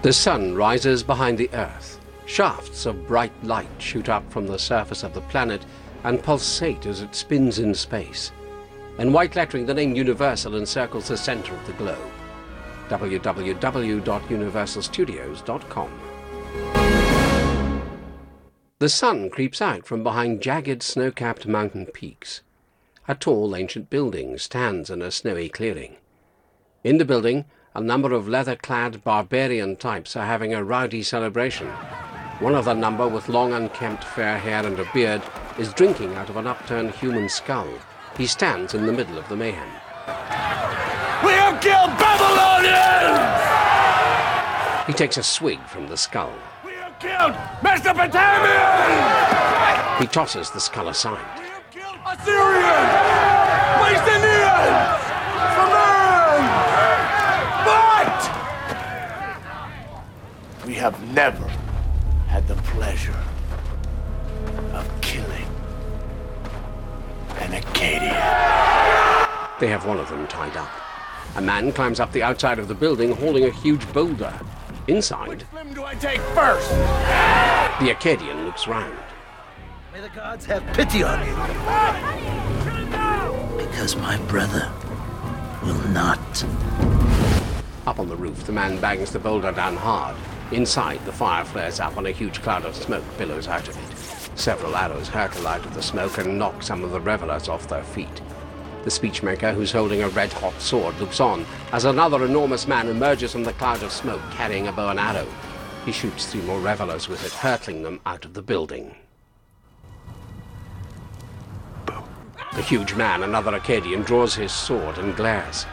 The sun rises behind the Earth. Shafts of bright light shoot up from the surface of the planet and pulsate as it spins in space. In white lettering, the name Universal encircles the center of the globe. www.universalstudios.com. The sun creeps out from behind jagged snow-capped mountain peaks. A tall ancient building stands in a snowy clearing. In the building, a number of leather-clad barbarian types are having a rowdy celebration. One of the number, with long unkempt fair hair and a beard, is drinking out of an upturned human skull. He stands in the middle of the mayhem. We have killed Babylonians! He takes a swig from the skull. We have killed Mesopotamians! He tosses the skull aside. We have killed Assyrians! Mycenaeans! Sumerians! But we have never had the pleasure of killing an Akkadian. They have one of them tied up. A man climbs up the outside of the building holding a huge boulder. Inside, Which limb do I take first? the Akkadian looks round. May the gods have pity on you. Because my brother will not. Up on the roof, the man bangs the boulder down hard. Inside, the fire flares up and a huge cloud of smoke billows out of it. Several arrows hurtle out of the smoke and knock some of the revelers off their feet. The speechmaker, who's holding a red-hot sword, looks on as another enormous man emerges from the cloud of smoke carrying a bow and arrow. He shoots 3 more revelers with it, hurtling them out of the building. The huge man, another Akkadian, draws his sword and glares.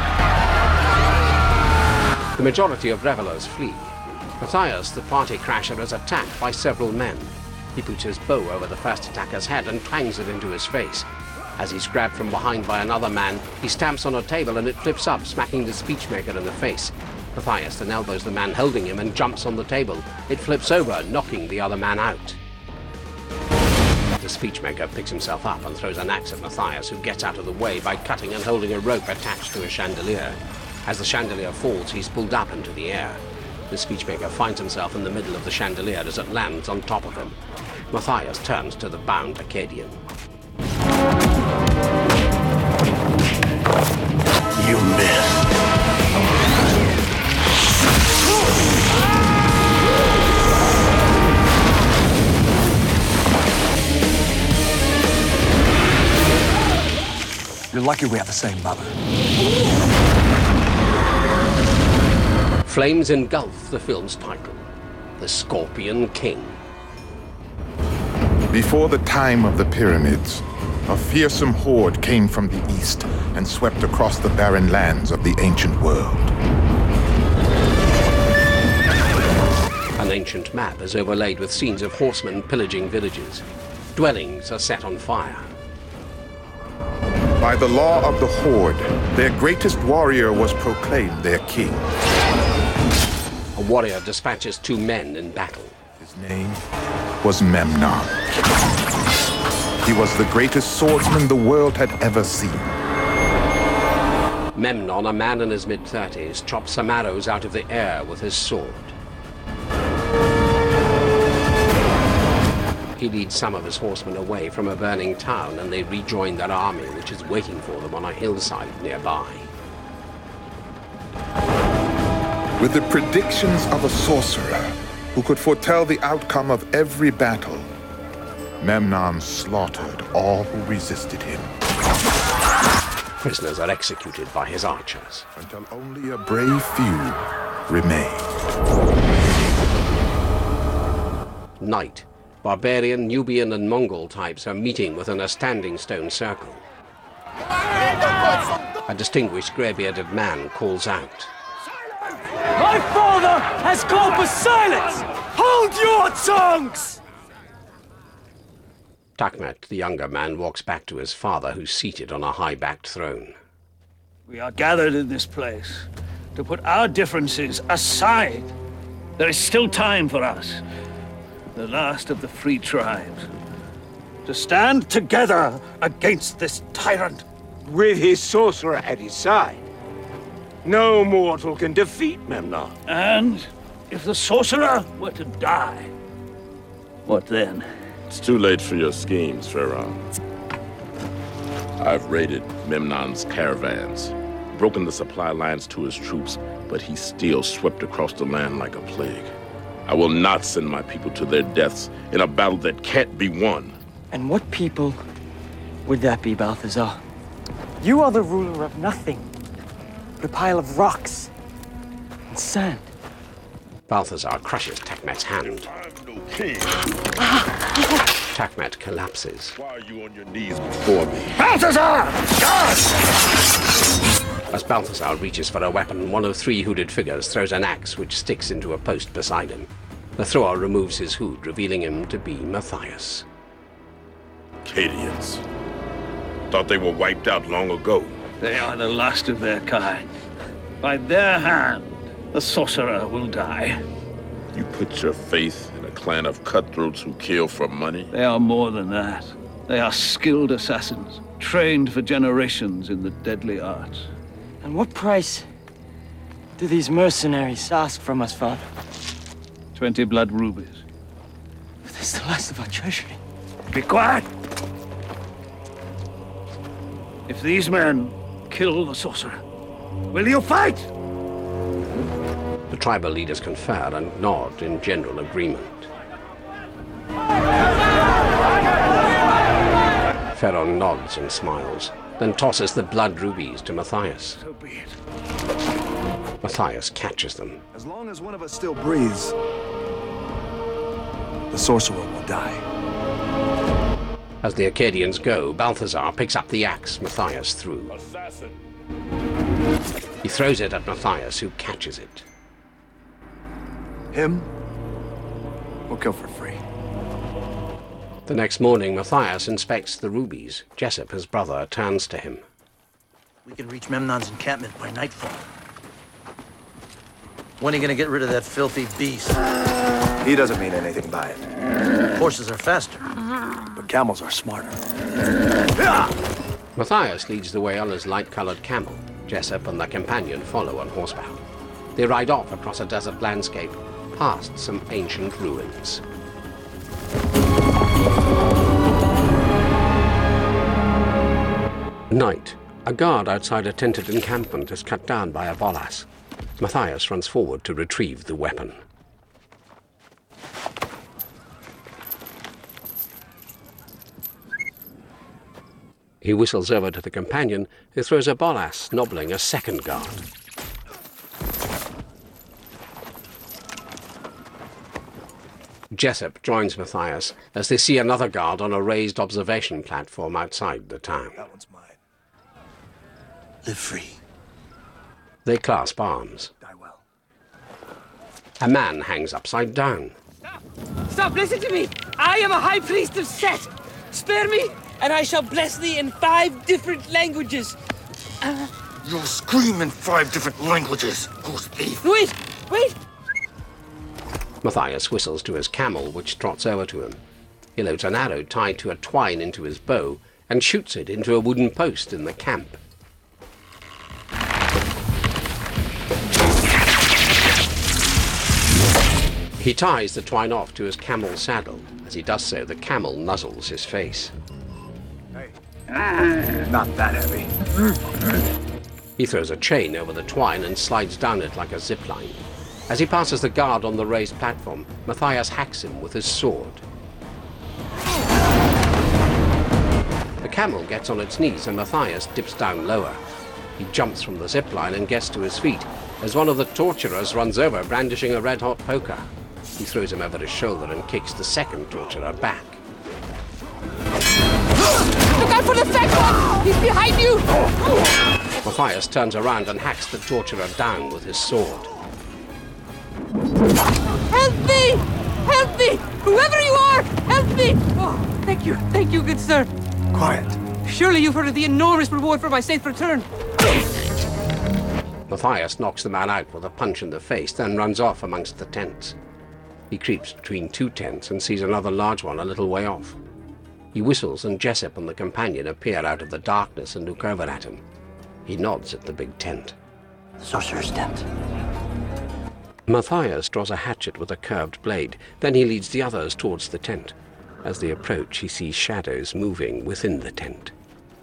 The majority of revelers flee. Matthias, the party crasher, is attacked by several men. He puts his bow over the first attacker's head and twangs it into his face. As he's grabbed from behind by another man, he stamps on a table and it flips up, smacking the speechmaker in the face. Matthias then elbows the man holding him and jumps on the table. It flips over, knocking the other man out. The speechmaker picks himself up and throws an axe at Matthias, who gets out of the way by cutting and holding a rope attached to a chandelier. As the chandelier falls, he's pulled up into the air. The speechmaker finds himself in the middle of the chandelier as it lands on top of him. Matthias turns to the bound Akkadian. You missed. You're lucky we have the same mother. Flames engulf the film's title, The Scorpion King. Before the time of the pyramids, a fearsome horde came from the east and swept across the barren lands of the ancient world. An ancient map is overlaid with scenes of horsemen pillaging villages. Dwellings are set on fire. By the law of the horde, their greatest warrior was proclaimed their king. A warrior dispatches 2 men in battle. His name was Memnon. He was the greatest swordsman the world had ever seen. Memnon, a man in his mid-30s, chops some arrows out of the air with his sword. He leads some of his horsemen away from a burning town, and they rejoin their army, which is waiting for them on a hillside nearby. With the predictions of a sorcerer who could foretell the outcome of every battle, Memnon slaughtered all who resisted him. Prisoners are executed by his archers. Until only a brave few remained. Night. Barbarian, Nubian, and Mongol types are meeting within a standing stone circle. A distinguished grey-bearded man calls out. My father has called for silence! Hold your tongues! Takmet, the younger man, walks back to his father, who's seated on a high-backed throne. We are gathered in this place to put our differences aside. There is still time for us, the last of the free tribes, to stand together against this tyrant. With his sorcerer at his side, no mortal can defeat Memnon. And if the sorcerer were to die, what then? It's too late for your schemes, Pharaoh. I've raided Memnon's caravans, broken the supply lines to his troops, but he still swept across the land like a plague. I will not send my people to their deaths in a battle that can't be won. And what people would that be, Balthazar? You are the ruler of nothing but a pile of rocks and sand. Balthazar crushes Takmet's hand. I'm no king. Takmet collapses. Why are you on your knees before me? Balthazar! God! As Balthazar reaches for a weapon, one of three hooded figures throws an axe which sticks into a post beside him. The thrower removes his hood, revealing him to be Matthias. Cadians. Thought they were wiped out long ago. They are the last of their kind. By their hand, the sorcerer will die. You put your faith in a clan of cutthroats who kill for money? They are more than that. They are skilled assassins, trained for generations in the deadly arts. And what price do these mercenaries ask from us, Father? 20 blood rubies. That's the last of our treasury. Be quiet! If these men kill the sorcerer, will you fight? The tribal leaders confer and nod in general agreement. Pharaoh nods and smiles, then tosses the blood rubies to Matthias. So be it. Matthias catches them. As long as one of us still breathes, the sorcerer will die. As the Acadians go, Balthazar picks up the axe Matthias threw. Assassin! He throws it at Matthias, who catches it. Him, we'll kill for free. The next morning, Matthias inspects the rubies. Jessup, his brother, turns to him. We can reach Memnon's encampment by nightfall. When are you gonna get rid of that filthy beast? He doesn't mean anything by it. Horses are faster. But camels are smarter. Matthias leads the way on his light-colored camel. Jessup and the companion follow on horseback. They ride off across a desert landscape, past some ancient ruins. Night. A guard outside a tented encampment is cut down by a bolas. Matthias runs forward to retrieve the weapon. He whistles over to the companion, who throws a bolas, nobbling a second guard. Jessup joins Matthias as they see another guard on a raised observation platform outside the town. That one's mine. Live free. They clasp arms. Die well. A man hangs upside down. Stop, listen to me! I am a high priest of Set! Spare me, and I shall bless thee in 5 different languages. You'll scream in 5 different languages, goose thief. Wait! Matthias whistles to his camel, which trots over to him. He loads an arrow tied to a twine into his bow and shoots it into a wooden post in the camp. He ties the twine off to his camel's saddle. As he does so, the camel nuzzles his face. Not that heavy. He throws a chain over the twine and slides down it like a zipline. As he passes the guard on the raised platform, Matthias hacks him with his sword. The camel gets on its knees and Matthias dips down lower. He jumps from the zipline and gets to his feet as one of the torturers runs over brandishing a red-hot poker. He throws him over his shoulder and kicks the second torturer back. Look out for the second one! He's behind you! Matthias turns around and hacks the torturer down with his sword. Help me! Help me! Whoever you are, help me! Oh, thank you, good sir. Quiet. Surely you've heard of the enormous reward for my safe return. Matthias knocks the man out with a punch in the face, then runs off amongst the tents. He creeps between 2 tents and sees another large one a little way off. He whistles and Jessup and the companion appear out of the darkness and look over at him. He nods at the big tent. Sorcerer's tent. Matthias draws a hatchet with a curved blade. Then he leads the others towards the tent. As they approach, he sees shadows moving within the tent.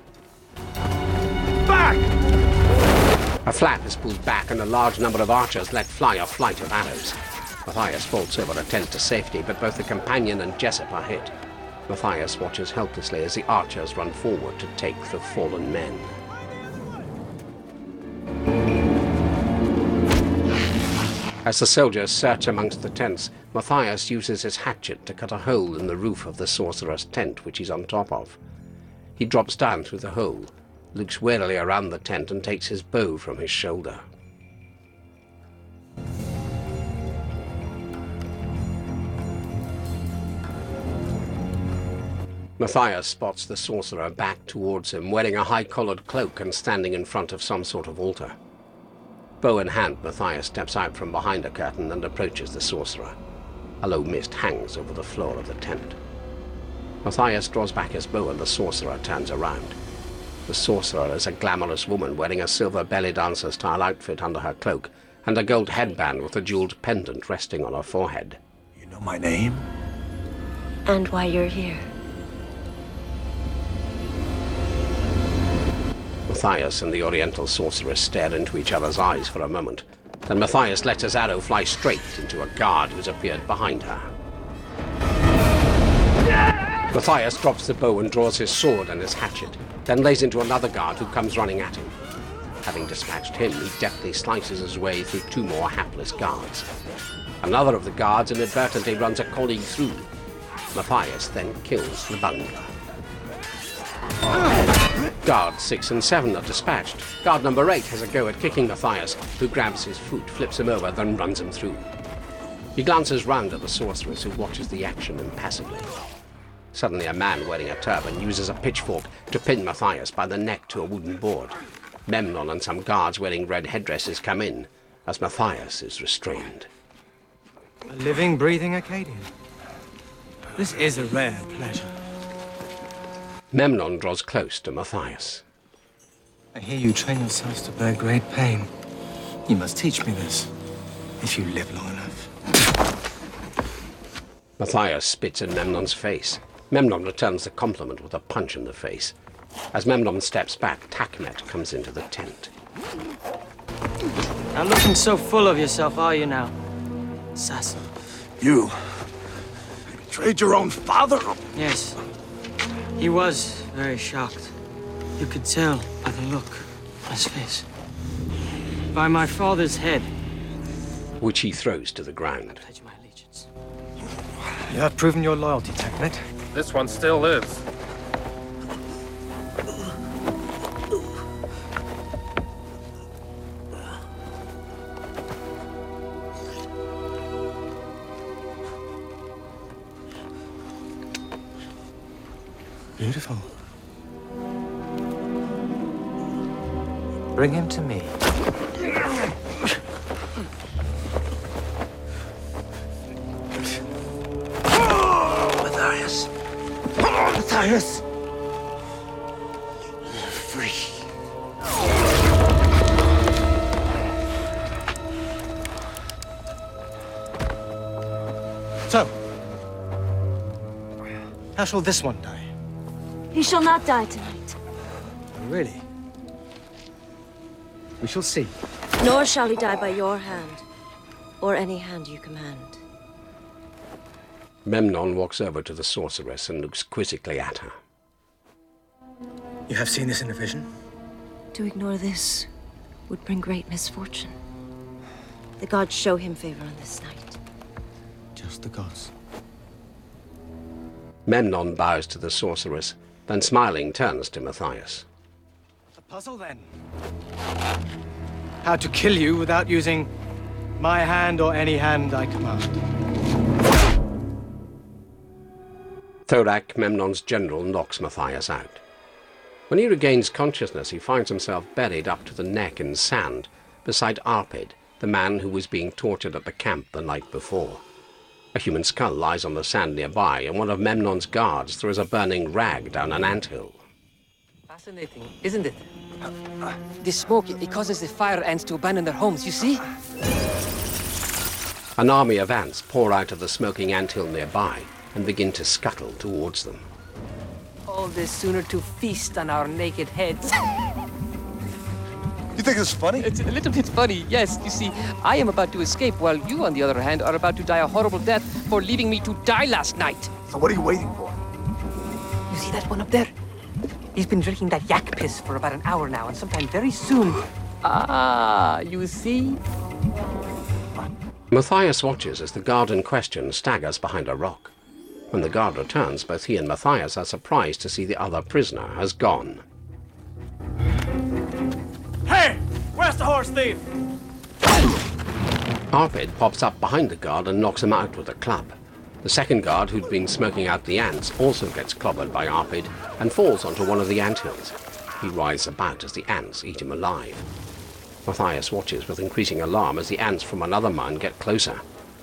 Back! A flap is pulled back and a large number of archers let fly a flight of arrows. Matthias vaults over a tent to safety, but both the companion and Jessup are hit. Matthias watches helplessly as the archers run forward to take the fallen men. As the soldiers search amongst the tents, Matthias uses his hatchet to cut a hole in the roof of the sorcerer's tent, which he's on top of. He drops down through the hole, looks warily around the tent, and takes his bow from his shoulder. Matthias spots the sorcerer back towards him, wearing a high-collared cloak and standing in front of some sort of altar. Bow in hand, Matthias steps out from behind a curtain and approaches the sorcerer. A low mist hangs over the floor of the tent. Matthias draws back his bow and the sorcerer turns around. The sorcerer is a glamorous woman wearing a silver belly dancer-style outfit under her cloak and a gold headband with a jeweled pendant resting on her forehead. You know my name? And why you're here. Matthias and the Oriental sorceress stare into each other's eyes for a moment. Then Matthias lets his arrow fly straight into a guard who's appeared behind her. Matthias drops the bow and draws his sword and his hatchet, then lays into another guard who comes running at him. Having dispatched him, he deftly slices his way through two more hapless guards. Another of the guards inadvertently runs a colleague through. Matthias then kills the bungler. Guards 6 and 7 are dispatched. Guard number 8 has a go at kicking Matthias, who grabs his foot, flips him over, then runs him through. He glances round at the sorceress, who watches the action impassively. Suddenly a man wearing a turban uses a pitchfork to pin Matthias by the neck to a wooden board. Memnon and some guards wearing red headdresses come in, as Matthias is restrained. A living, breathing Akkadian. This is a rare pleasure. Memnon draws close to Matthias. I hear you train yourselves to bear great pain. You must teach me this, if you live long enough. Matthias spits in Memnon's face. Memnon returns the compliment with a punch in the face. As Memnon steps back, Takmet comes into the tent. Not looking so full of yourself, are you now, assassin? You betrayed your own father? Yes. He was very shocked. You could tell by the look on his face. By my father's head. Which he throws to the ground. Pledge my allegiance. You have proven your loyalty, Takmet. This one still lives. Beautiful. Bring him to me. Matthias. Matthias. Free. So, how shall this one die? He shall not die tonight. Really? We shall see. Nor shall he die by your hand, or any hand you command. Memnon walks over to the sorceress and looks quizzically at her. You have seen this in a vision? To ignore this would bring great misfortune. The gods show him favor on this night. Just the gods. Memnon bows to the sorceress, then smiling turns to Matthias. A puzzle, then. How to kill you without using my hand or any hand I command. Thorak, Memnon's general, knocks Matthias out. When he regains consciousness, he finds himself buried up to the neck in sand beside Arpid, the man who was being tortured at the camp the night before. A human skull lies on the sand nearby, and one of Memnon's guards throws a burning rag down an anthill. Fascinating, isn't it? This smoke, it causes the fire ants to abandon their homes, you see? An army of ants pour out of the smoking anthill nearby and begin to scuttle towards them. All this sooner to feast on our naked heads. You think this is funny? It's a little bit funny, yes. You see, I am about to escape, while you, on the other hand, are about to die a horrible death for leaving me to die last night. So what are you waiting for? You see that one up there? He's been drinking that yak piss for about an hour now, and sometime very soon... Ah, you see? Matthias watches as the guard in question staggers behind a rock. When the guard returns, both he and Matthias are surprised to see the other prisoner has gone. Hey! Where's the horse thief? Arpid pops up behind the guard and knocks him out with a club. The second guard, who'd been smoking out the ants, also gets clobbered by Arpid and falls onto one of the anthills. He writhes about as the ants eat him alive. Matthias watches with increasing alarm as the ants from another mine get closer.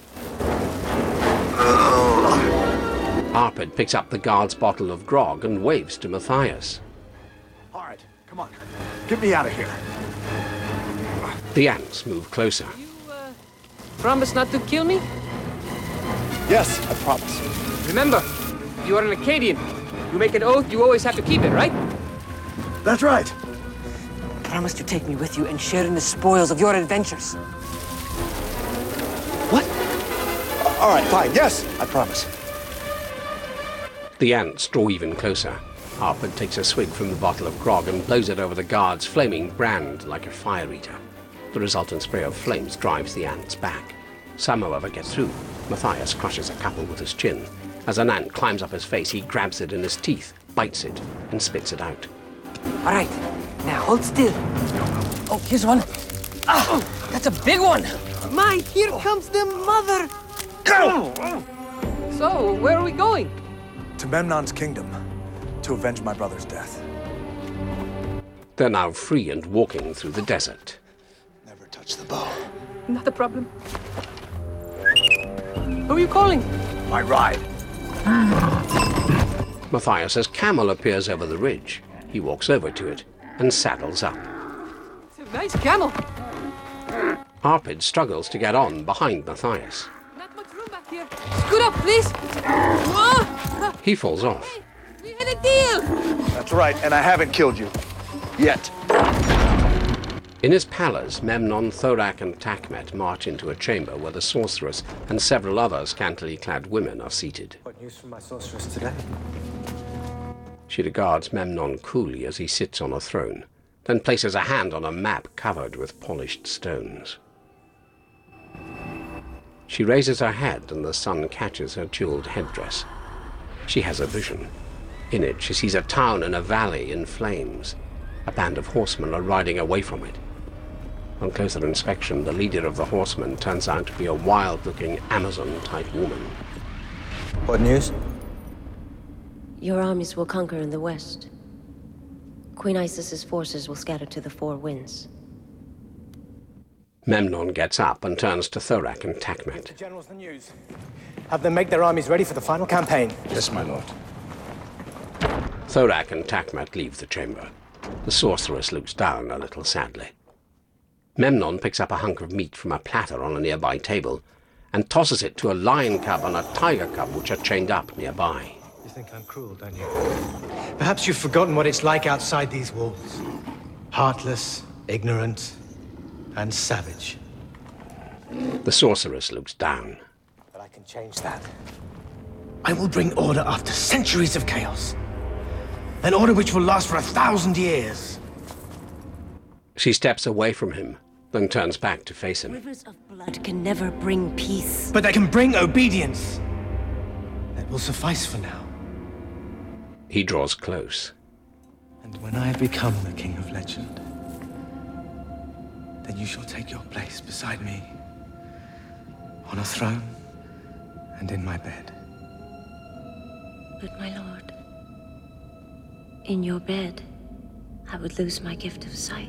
Arpid picks up the guard's bottle of grog and waves to Matthias. All right, come on. Get me out of here. The ants move closer. Promise not to kill me? Yes, I promise. Remember, you are an Acadian. You make an oath, you always have to keep it, right? That's right. Promise to take me with you and share in the spoils of your adventures. What? All right, fine. Yes, I promise. The ants draw even closer. Arpid takes a swig from the bottle of grog and blows it over the guard's flaming brand like a fire eater. The resultant spray of flames drives the ants back. Some, however, get through. Matthias crushes a couple with his chin. As an ant climbs up his face, he grabs it in his teeth, bites it, and spits it out. All right, now hold still. Oh, here's one. Oh, that's a big one. My, here comes the mother. Go! So, where are we going? To Memnon's kingdom, to avenge my brother's death. They're now free and walking through the desert. Never touch the bow. Not a problem. Who are you calling? My ride. Matthias's camel appears over the ridge. He walks over to it and saddles up. It's a nice camel. Arpid struggles to get on behind Matthias. Not much room back here. Scoot up, please. Whoa! He falls off. We had a deal. That's right, and I haven't killed you. Yet. In his palace, Memnon, Thorak, and Takmet march into a chamber where the sorceress and several other scantily clad women are seated. What news from my sorceress today? She regards Memnon coolly as he sits on a throne, then places a hand on a map covered with polished stones. She raises her head and the sun catches her jeweled headdress. She has a vision. In it, she sees a town in a valley in flames. A band of horsemen are riding away from it. On closer inspection, the leader of the horsemen turns out to be a wild-looking Amazon-type woman. What news? Your armies will conquer in the west. Queen Isis's forces will scatter to the four winds. Memnon gets up and turns to Thorak and Takmet. The generals the news. Have them make their armies ready for the final campaign. Yes, my lord. Thorak and Takmet leave the chamber. The sorceress looks down a little sadly. Memnon picks up a hunk of meat from a platter on a nearby table and tosses it to a lion cub and a tiger cub which are chained up nearby. You think I'm cruel, don't you? Perhaps you've forgotten what it's like outside these walls. Heartless, ignorant, and savage. The sorceress looks down. But I can change that. I will bring order after centuries of chaos. An order which will last for 1,000 years. She steps away from him, then turns back to face him. Rivers of blood can never bring peace. But they can bring obedience. That will suffice for now. He draws close. And when I have become the King of Legend, then you shall take your place beside me, on a throne and in my bed. But my lord, in your bed, I would lose my gift of sight.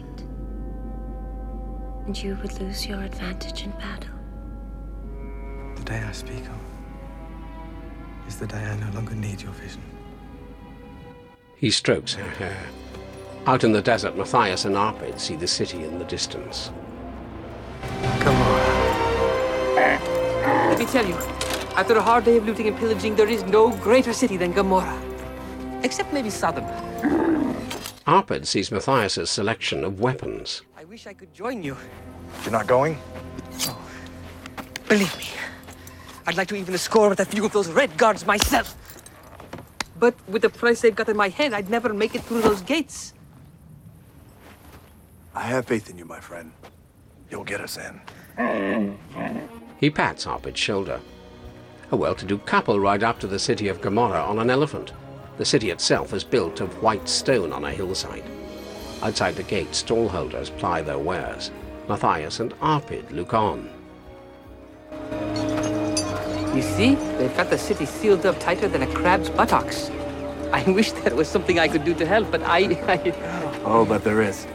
And you would lose your advantage in battle. The day I speak of is the day I no longer need your vision. He strokes her hair. Out in the desert, Matthias and Arpid see the city in the distance. Come on. tell you, after a hard day of looting and pillaging, there is no greater city than Gomorrah. Except maybe Sodom. Arpid sees Matthias's selection of weapons. I wish I could join you. You're not going? Oh, believe me, I'd like to even score with a few of those red guards myself. But with the price they've got in my head, I'd never make it through those gates. I have faith in you, my friend. You'll get us in. He pats Arpid's shoulder. A well-to-do couple ride up to the city of Gomorrah on an elephant. The city itself is built of white stone on a hillside. Outside the gate, stallholders ply their wares. Matthias and Arpid look on. You see, they've got the city sealed up tighter than a crab's buttocks. I wish there was something I could do to help, but Oh, but there is.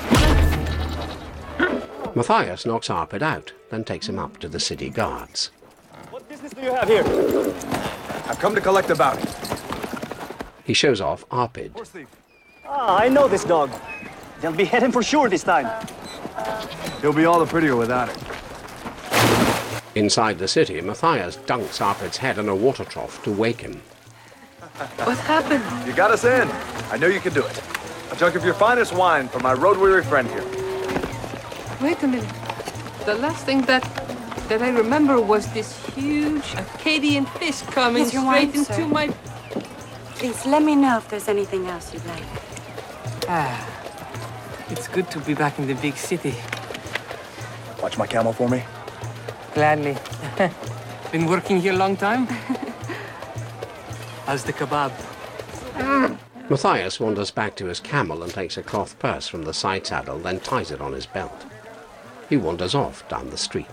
Matthias knocks Arpid out, then takes him up to the city guards. What business do you have here? I've come to collect a bounty. He shows off Arpid. Horse thief. Ah, I know this dog. They'll behead him for sure this time. He'll be all the prettier without it. Inside the city, Matthias dunks Arpid's head in a water trough to wake him. What happened? You got us in. I knew you could do it. A jug of your finest wine for my road-weary friend here. Wait a minute. The last thing that I remember was this huge Acadian fist coming Here's your straight wine, into sir. my... Please let me know if there's anything else you'd like. Ah, it's good to be back in the big city. Watch my camel for me. Gladly. Been working here a long time? How's the kebab? Matthias wanders back to his camel and takes a cloth purse from the side saddle, then ties it on his belt. He wanders off down the street.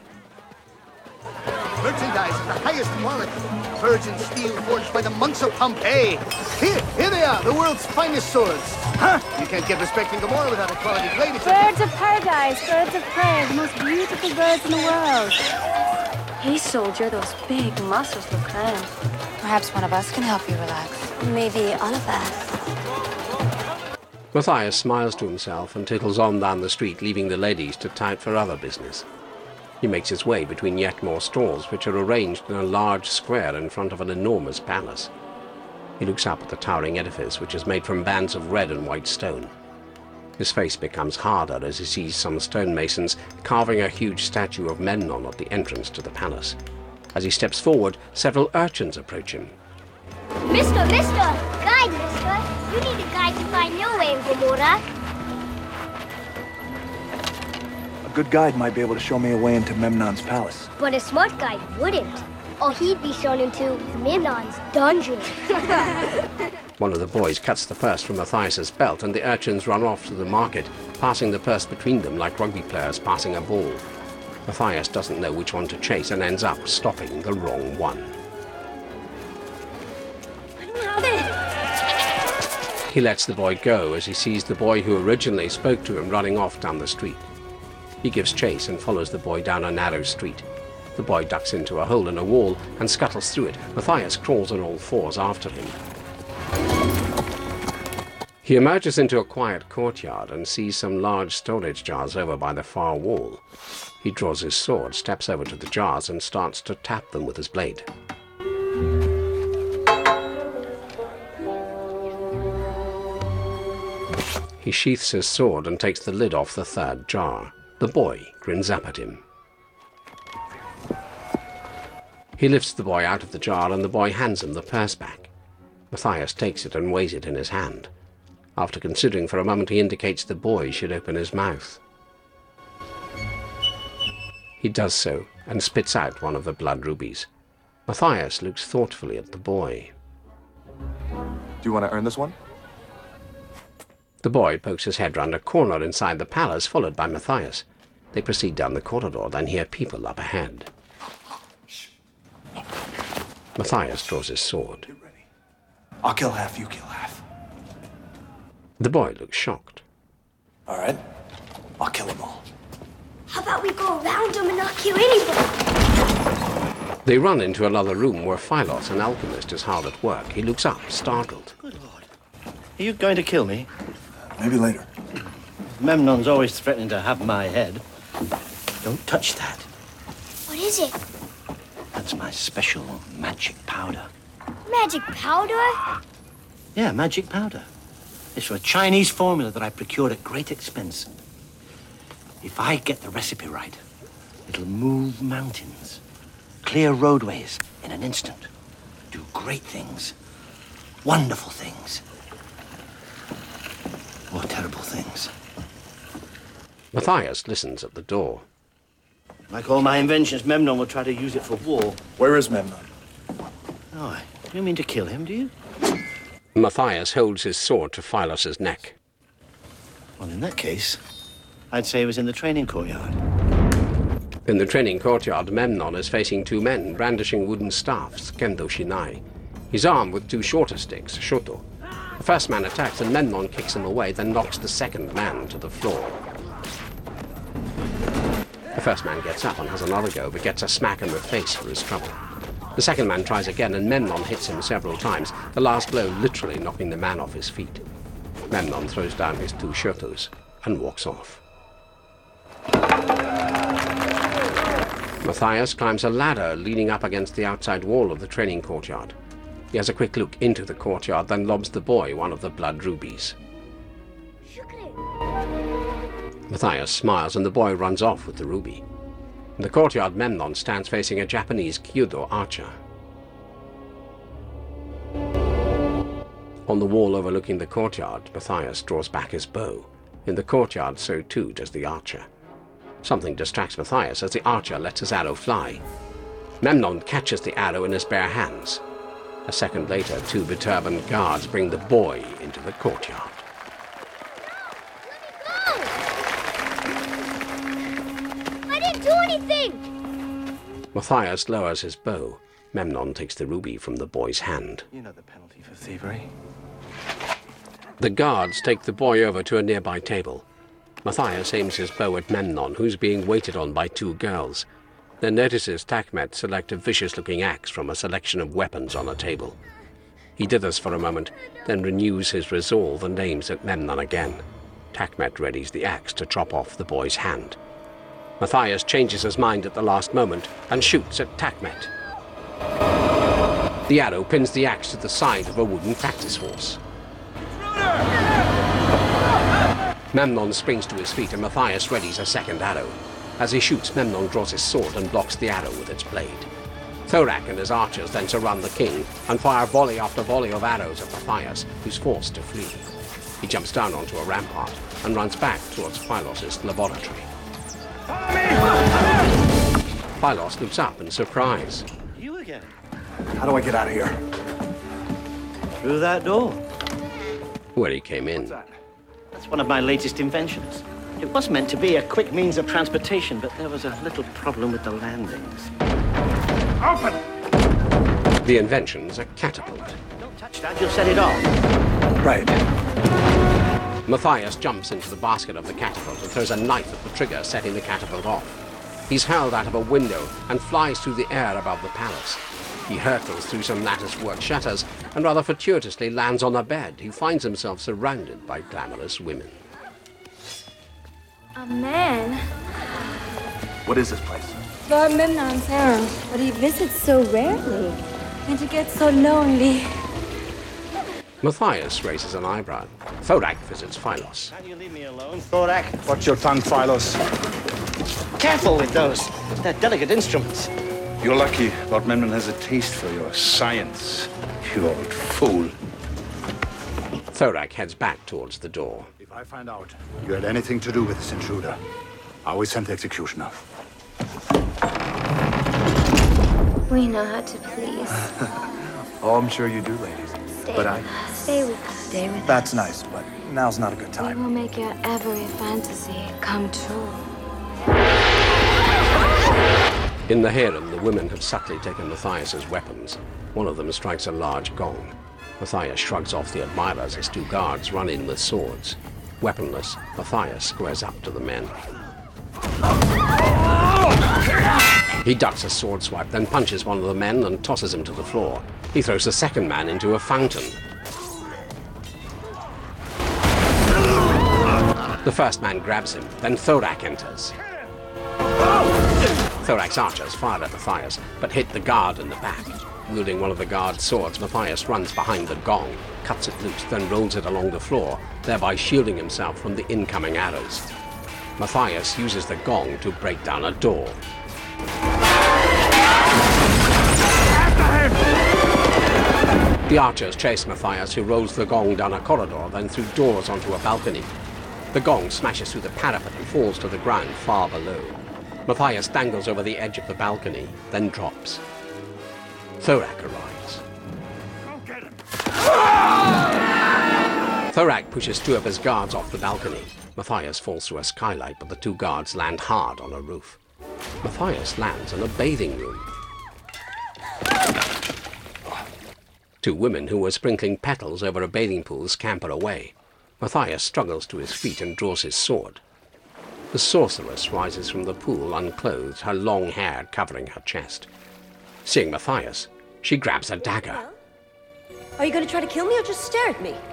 Merchandise of the highest quality. Virgin steel forged by the monks of Pompeii. Here they are, the world's finest swords. Huh? You can't get respect in Gomorrah without a quality blade. Birds of paradise, birds of prey, the most beautiful birds in the world. Hey, soldier, those big muscles look cramped. Perhaps one of us can help you relax. Maybe all of us. Matthias smiles to himself and tickles on down the street, leaving the ladies to tout for other business. He makes his way between yet more stalls, which are arranged in a large square in front of an enormous palace. He looks up at the towering edifice, which is made from bands of red and white stone. His face becomes harder as he sees some stonemasons carving a huge statue of Memnon at the entrance to the palace. As he steps forward, several urchins approach him. Mister! Guide, mister! You need a guide to find your way in Gomorrah. A good guide might be able to show me a way into Memnon's palace. But a smart guide wouldn't. Or he'd be shown into Memnon's dungeon. One of the boys cuts the purse from Matthias's belt, and the urchins run off to the market, passing the purse between them like rugby players passing a ball. Matthias doesn't know which one to chase and ends up stopping the wrong one. He lets the boy go as he sees the boy who originally spoke to him running off down the street. He gives chase and follows the boy down a narrow street. The boy ducks into a hole in a wall and scuttles through it. Matthias crawls on all fours after him. He emerges into a quiet courtyard and sees some large storage jars over by the far wall. He draws his sword, steps over to the jars, and starts to tap them with his blade. He sheaths his sword and takes the lid off the third jar. The boy grins up at him. He lifts the boy out of the jar, and the boy hands him the purse back. Matthias takes it and weighs it in his hand. After considering for a moment, he indicates the boy should open his mouth. He does so and spits out one of the blood rubies. Matthias looks thoughtfully at the boy. Do you want to earn this one? The boy pokes his head round a corner inside the palace, followed by Matthias. They proceed down the corridor, then hear people up ahead. Matthias draws his sword. I'll kill half, you kill half. The boy looks shocked. All right. I'll kill them all. How about we go around them and not kill anybody? They run into another room where Phylos, an alchemist, is hard at work. He looks up, startled. Good Lord. Are you going to kill me? Maybe later. Memnon's always threatening to have my head. Don't touch that. What is it? That's my special magic powder. Magic powder? Yeah, magic powder. It's for a Chinese formula that I procured at great expense. If I get the recipe right, it'll move mountains, clear roadways in an instant, do great things, wonderful things, or terrible things. Matthias listens at the door. Like all my inventions, Memnon will try to use it for war. Where is Memnon? Oh, you don't mean to kill him, do you? Matthias holds his sword to Philos's neck. Well, in that case, I'd say he was in the training courtyard. In the training courtyard, Memnon is facing two men brandishing wooden staffs, kendo shinai. He's armed with two shorter sticks, shoto. The first man attacks and Memnon kicks him away, then knocks the second man to the floor. The first man gets up and has another go, but gets a smack in the face for his trouble. The second man tries again, and Memnon hits him several times, the last blow literally knocking the man off his feet. Memnon throws down his two shotos and walks off. Matthias climbs a ladder leaning up against the outside wall of the training courtyard. He has a quick look into the courtyard, then lobs the boy one of the blood rubies. Matthias smiles, and the boy runs off with the ruby. In the courtyard, Memnon stands facing a Japanese Kyudo archer. On the wall overlooking the courtyard, Matthias draws back his bow. In the courtyard, so too does the archer. Something distracts Matthias as the archer lets his arrow fly. Memnon catches the arrow in his bare hands. A second later, two beturbaned guards bring the boy into the courtyard. I didn't do anything! Matthias lowers his bow. Memnon takes the ruby from the boy's hand. You know the penalty for thievery. The guards take the boy over to a nearby table. Matthias aims his bow at Memnon, who's being waited on by two girls, then notices Takmet select a vicious-looking axe from a selection of weapons on a table. He dithers for a moment, then renews his resolve and aims at Memnon again. Takmet readies the axe to chop off the boy's hand. Matthias changes his mind at the last moment and shoots at Takmet. The arrow pins the axe to the side of a wooden practice horse. Memnon springs to his feet and Matthias readies a second arrow. As he shoots, Memnon draws his sword and blocks the arrow with its blade. Thorak and his archers then surround the king and fire volley after volley of arrows at Matthias, who's forced to flee. He jumps down onto a rampart and runs back towards Philos's laboratory. Philos looks up in surprise. You again? How do I get out of here? Through that door. Where he came in. That's one of my latest inventions. It was meant to be a quick means of transportation, but there was a little problem with the landings. Open! The invention's a catapult. Don't touch that, you'll set it off. Right. Matthias jumps into the basket of the catapult and throws a knife at the trigger, setting the catapult off. He's hurled out of a window and flies through the air above the palace. He hurtles through some lattice-work shutters and rather fortuitously lands on a bed. He finds himself surrounded by glamorous women. A man? What is this place? Lord Memnon's harem, but he visits so rarely. And he gets so lonely. Matthias raises an eyebrow. Thorak visits Philos. Can you leave me alone, Thorak? Watch your tongue, Philos. Careful with those. They're delicate instruments. You're lucky Lord Memnon has a taste for your science, you old fool. Thorak heads back towards the door. If I find out you had anything to do with this intruder, I will send the executioner. We know how to please. Oh, I'm sure you do, ladies. Stay But with us. Stay with us. Stay with That's nice, but now's not a good We time. will make your every fantasy come true. In the harem, the women have subtly taken Matthias's weapons. One of them strikes a large gong. Matthias shrugs off the admirers as two guards run in with swords. Weaponless, Matthias squares up to the men. He ducks a sword swipe, then punches one of the men and tosses him to the floor. He throws the second man into a fountain. The first man grabs him, then Thorak enters. Thorak's archers fired at Matthias, but hit the guard in the back. Wielding one of the guard's swords, Matthias runs behind the gong, cuts it loose, then rolls it along the floor, thereby shielding himself from the incoming arrows. Matthias uses the gong to break down a door. The archers chase Matthias, who rolls the gong down a corridor, then through doors onto a balcony. The gong smashes through the parapet and falls to the ground far below. Matthias dangles over the edge of the balcony, then drops. Thorak arrives. Thorak pushes two of his guards off the balcony. Matthias falls through a skylight, but the two guards land hard on a roof. Matthias lands in a bathing room. Two women who were sprinkling petals over a bathing pool scamper away. Matthias struggles to his feet and draws his sword. The sorceress rises from the pool unclothed, her long hair covering her chest. Seeing Matthias, she grabs a dagger. Are you going to try to kill me or just stare at me?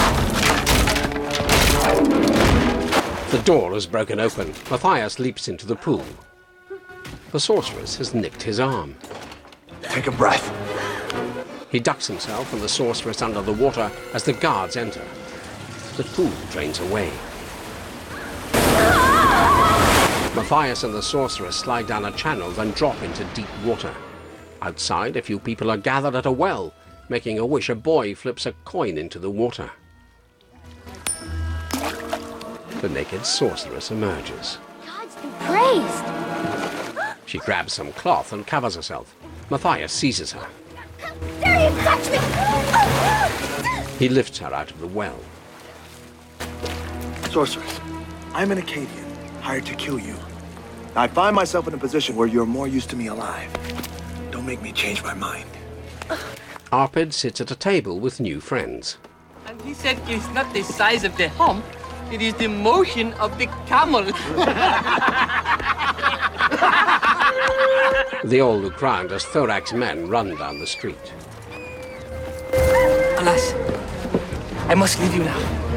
The door is broken open. Matthias leaps into the pool. The sorceress has nicked his arm. Take a breath. He ducks himself and the sorceress under the water as the guards enter. The pool drains away. Matthias and the sorceress slide down a channel, then drop into deep water. Outside, a few people are gathered at a well. Making a wish, a boy flips a coin into the water. The naked sorceress emerges. Gods be praised! She grabs some cloth and covers herself. Matthias seizes her. Dare you touch me! He lifts her out of the well. Sorceress, I'm an Akkadian, hired to kill you. I find myself in a position where you're more used to me alive. Don't make me change my mind. Arpid sits at a table with new friends. And he said it's not the size of the hump, it is the motion of the camel. They all look round as Thorak's men run down the street. Alas, I must leave you now.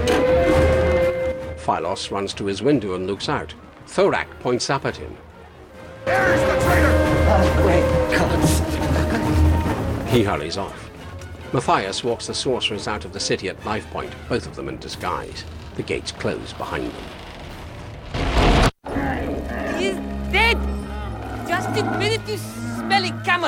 Phylos runs to his window and looks out. Thorak points up at him. There's the traitor! Oh, great gods. He hurries off. Matthias walks the sorcerers out of the city at knife point, both of them in disguise. The gates close behind them. He is dead! Just admitted to smelling camel.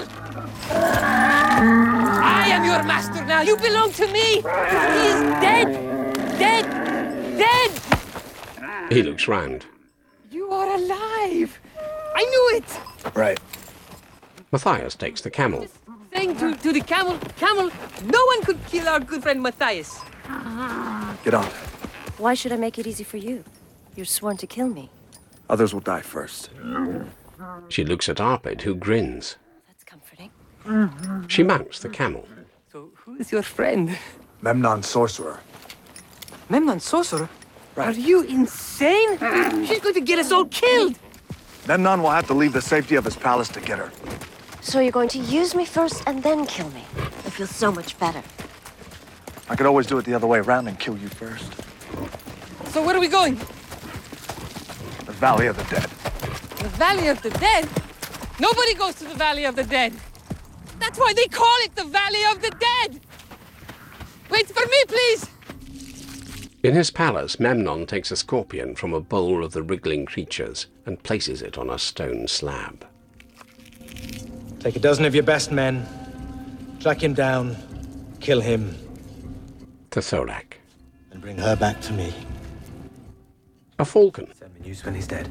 I am your master now. You belong to me. He is dead! Dead! Dead! He looks round. You are alive! I knew it! Right. Matthias takes the camel. Saying to the camel, no one could kill our good friend Matthias. Get on. Why should I make it easy for you? You're sworn to kill me. Others will die first. She looks at Arpid, who grins. That's comforting. She mounts the camel. So, who is your friend? Memnon Sorcerer. Memnon Sorcerer? Right. Are you insane? She's going to get us all killed! Memnon will have to leave the safety of his palace to get her. So you're going to use me first and then kill me. I feel so much better. I could always do it the other way around and kill you first. So where are we going? The Valley of the Dead. The Valley of the Dead? Nobody goes to the Valley of the Dead. That's why they call it the Valley of the Dead! Wait for me, please! In his palace, Memnon takes a scorpion from a bowl of the wriggling creatures and places it on a stone slab. Take a dozen of your best men, track him down, kill him. To Thorak. And bring her back to me. A falcon. Send me news when he's dead.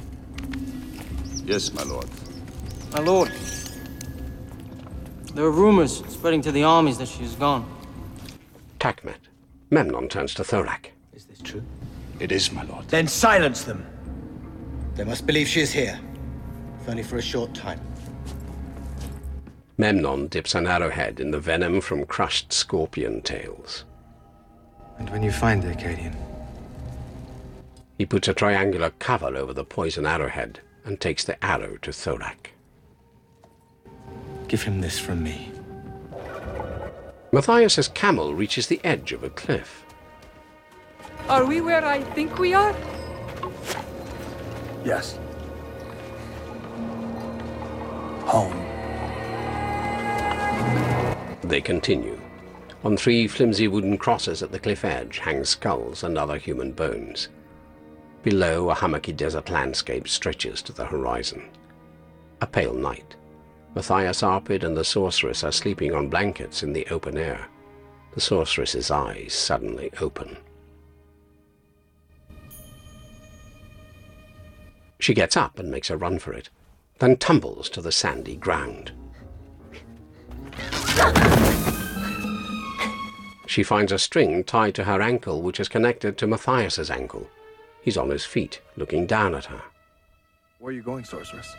Yes, my lord. My lord, there are rumors spreading to the armies that she is gone. Takmet. Memnon turns to Thorak. Is this true? It is, my lord. Then silence them. They must believe she is here, if only for a short time. Memnon dips an arrowhead in the venom from crushed scorpion tails. And when you find the Akkadian? He puts a triangular cover over the poison arrowhead and takes the arrow to Thorak. Give him this from me. Matthias's camel reaches the edge of a cliff. Are we where I think we are? Yes. Home. They continue. On 3 flimsy wooden crosses at the cliff edge hang skulls and other human bones. Below, a hummocky desert landscape stretches to the horizon. A pale night. Matthias Arpid and the sorceress are sleeping on blankets in the open air. The sorceress's eyes suddenly open. She gets up and makes a run for it, then tumbles to the sandy ground. She finds a string tied to her ankle, which is connected to Matthias's ankle. He's on his feet, looking down at her. Where are you going, sorceress?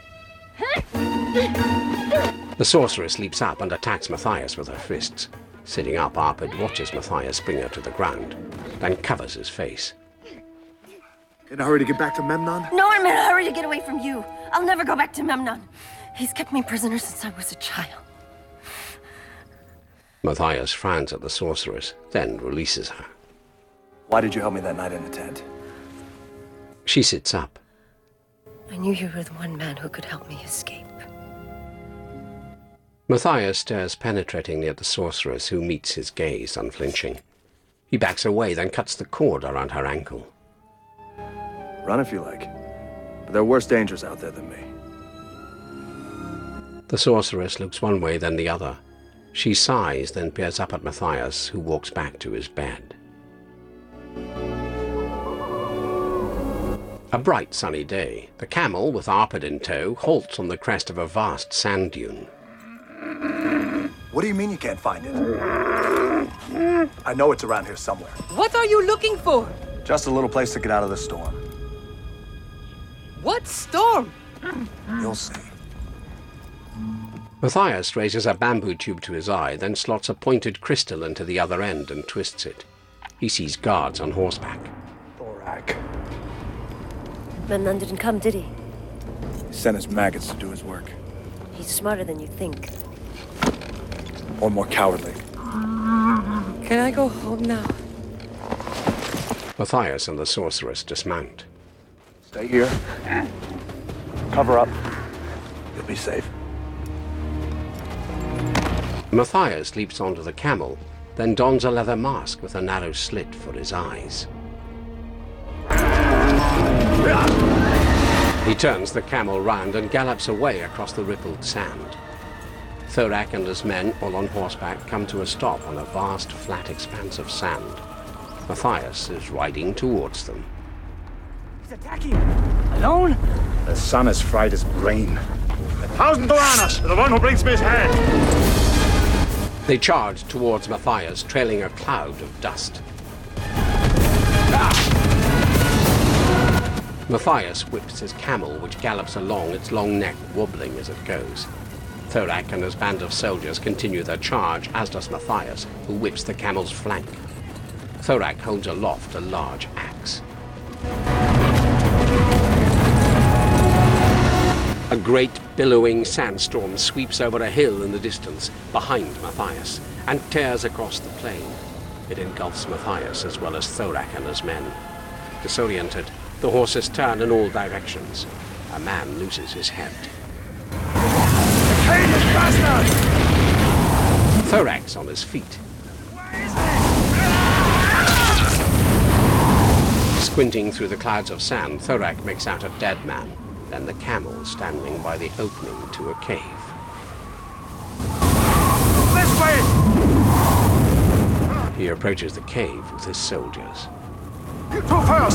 The sorceress leaps up and attacks Matthias with her fists. Sitting up, Arpid watches Matthias bring her to the ground, then covers his face. In a hurry to get back to Memnon? No, I'm in a hurry to get away from you. I'll never go back to Memnon. He's kept me prisoner since I was a child. Matthias frowns at the sorceress, then releases her. Why did you help me that night in the tent? She sits up. I knew you were the one man who could help me escape. Matthias stares penetratingly at the sorceress, who meets his gaze unflinching. He backs away, then cuts the cord around her ankle. Run if you like. But there are worse dangers out there than me. The sorceress looks one way, then the other. She sighs, then peers up at Matthias, who walks back to his bed. A bright sunny day. The camel, with Arpid in tow, halts on the crest of a vast sand dune. What do you mean you can't find it? I know it's around here somewhere. What are you looking for? Just a little place to get out of the storm. What storm? You'll see. Matthias raises a bamboo tube to his eye, then slots a pointed crystal into the other end and twists it. He sees guards on horseback. Thorak. Memnon didn't come, did he? He sent his maggots to do his work. He's smarter than you think. Or more cowardly. Can I go home now? Matthias and the sorceress dismount. Stay here. Cover up. You'll be safe. Matthias leaps onto the camel, then dons a leather mask with a narrow slit for his eyes. He turns the camel round and gallops away across the rippled sand. Thorak and his men, all on horseback, come to a stop on a vast, flat expanse of sand. Matthias is riding towards them. He's attacking! Alone? The sun has fried his brain. 1,000 Doranas for the one who brings me his head! They charge towards Matthias, trailing a cloud of dust. Matthias whips his camel, which gallops along, its long neck wobbling as it goes. Thorak and his band of soldiers continue their charge, as does Matthias, who whips the camel's flank. Thorak holds aloft a large axe. A great billowing sandstorm sweeps over a hill in the distance, behind Matthias, and tears across the plain. It engulfs Matthias as well as Thorak and his men. Disoriented, the horses turn in all directions. A man loses his head. Thorak's on his feet. Squinting through the clouds of sand, Thorak makes out a dead man, then the camel standing by the opening to a cave. This way! He approaches the cave with his soldiers. You two first!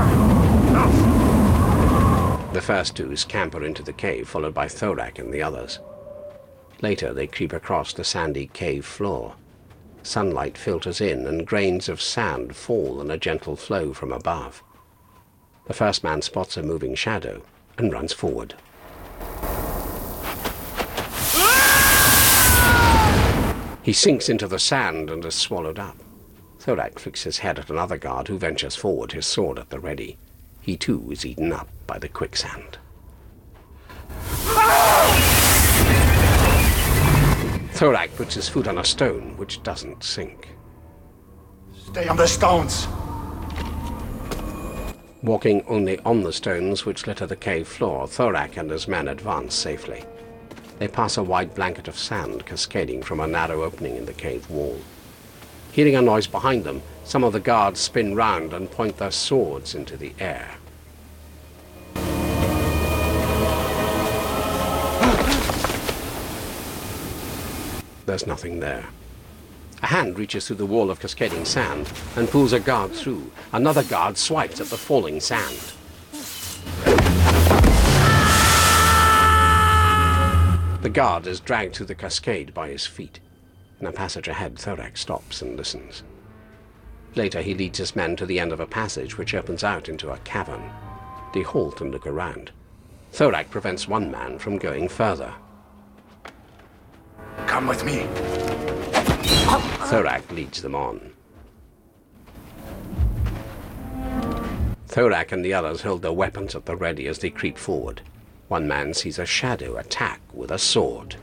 The first two scamper into the cave, followed by Thorak and the others. Later, they creep across the sandy cave floor. Sunlight filters in, and grains of sand fall in a gentle flow from above. The first man spots a moving shadow and runs forward. He sinks into the sand and is swallowed up. Thorak flicks his head at another guard who ventures forward, his sword at the ready. He too is eaten up by the quicksand. Thorak puts his foot on a stone, which doesn't sink. Stay on the stones! Walking only on the stones which litter the cave floor, Thorak and his men advance safely. They pass a wide blanket of sand cascading from a narrow opening in the cave wall. Hearing a noise behind them, some of the guards spin round and point their swords into the air. There's nothing there. A hand reaches through the wall of cascading sand and pulls a guard through. Another guard swipes at the falling sand. The guard is dragged through the cascade by his feet. In a passage ahead, Thorak stops and listens. Later, he leads his men to the end of a passage which opens out into a cavern. They halt and look around. Thorak prevents one man from going further. Come with me. Thorak leads them on. Thorak and the others hold their weapons at the ready as they creep forward. One man sees a shadow attack with a sword.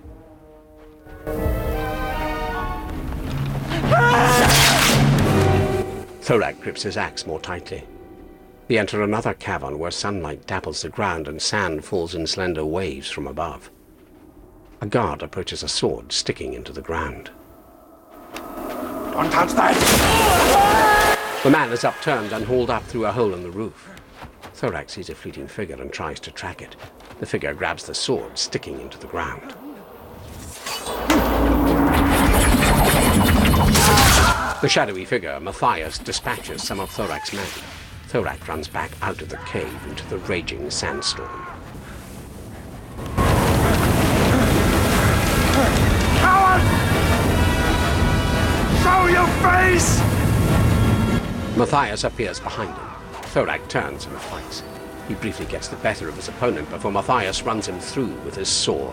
Thorak grips his axe more tightly. They enter another cavern where sunlight dapples the ground and sand falls in slender waves from above. A guard approaches a sword sticking into the ground. Don't touch that! The man is upturned and hauled up through a hole in the roof. Thorak sees a fleeting figure and tries to track it. The figure grabs the sword sticking into the ground. The shadowy figure, Matthias, dispatches some of Thorak's men. Thorak runs back out of the cave into the raging sandstorm. Coward! Show your face! Matthias appears behind him. Thorak turns and fights. He briefly gets the better of his opponent before Matthias runs him through with his sword.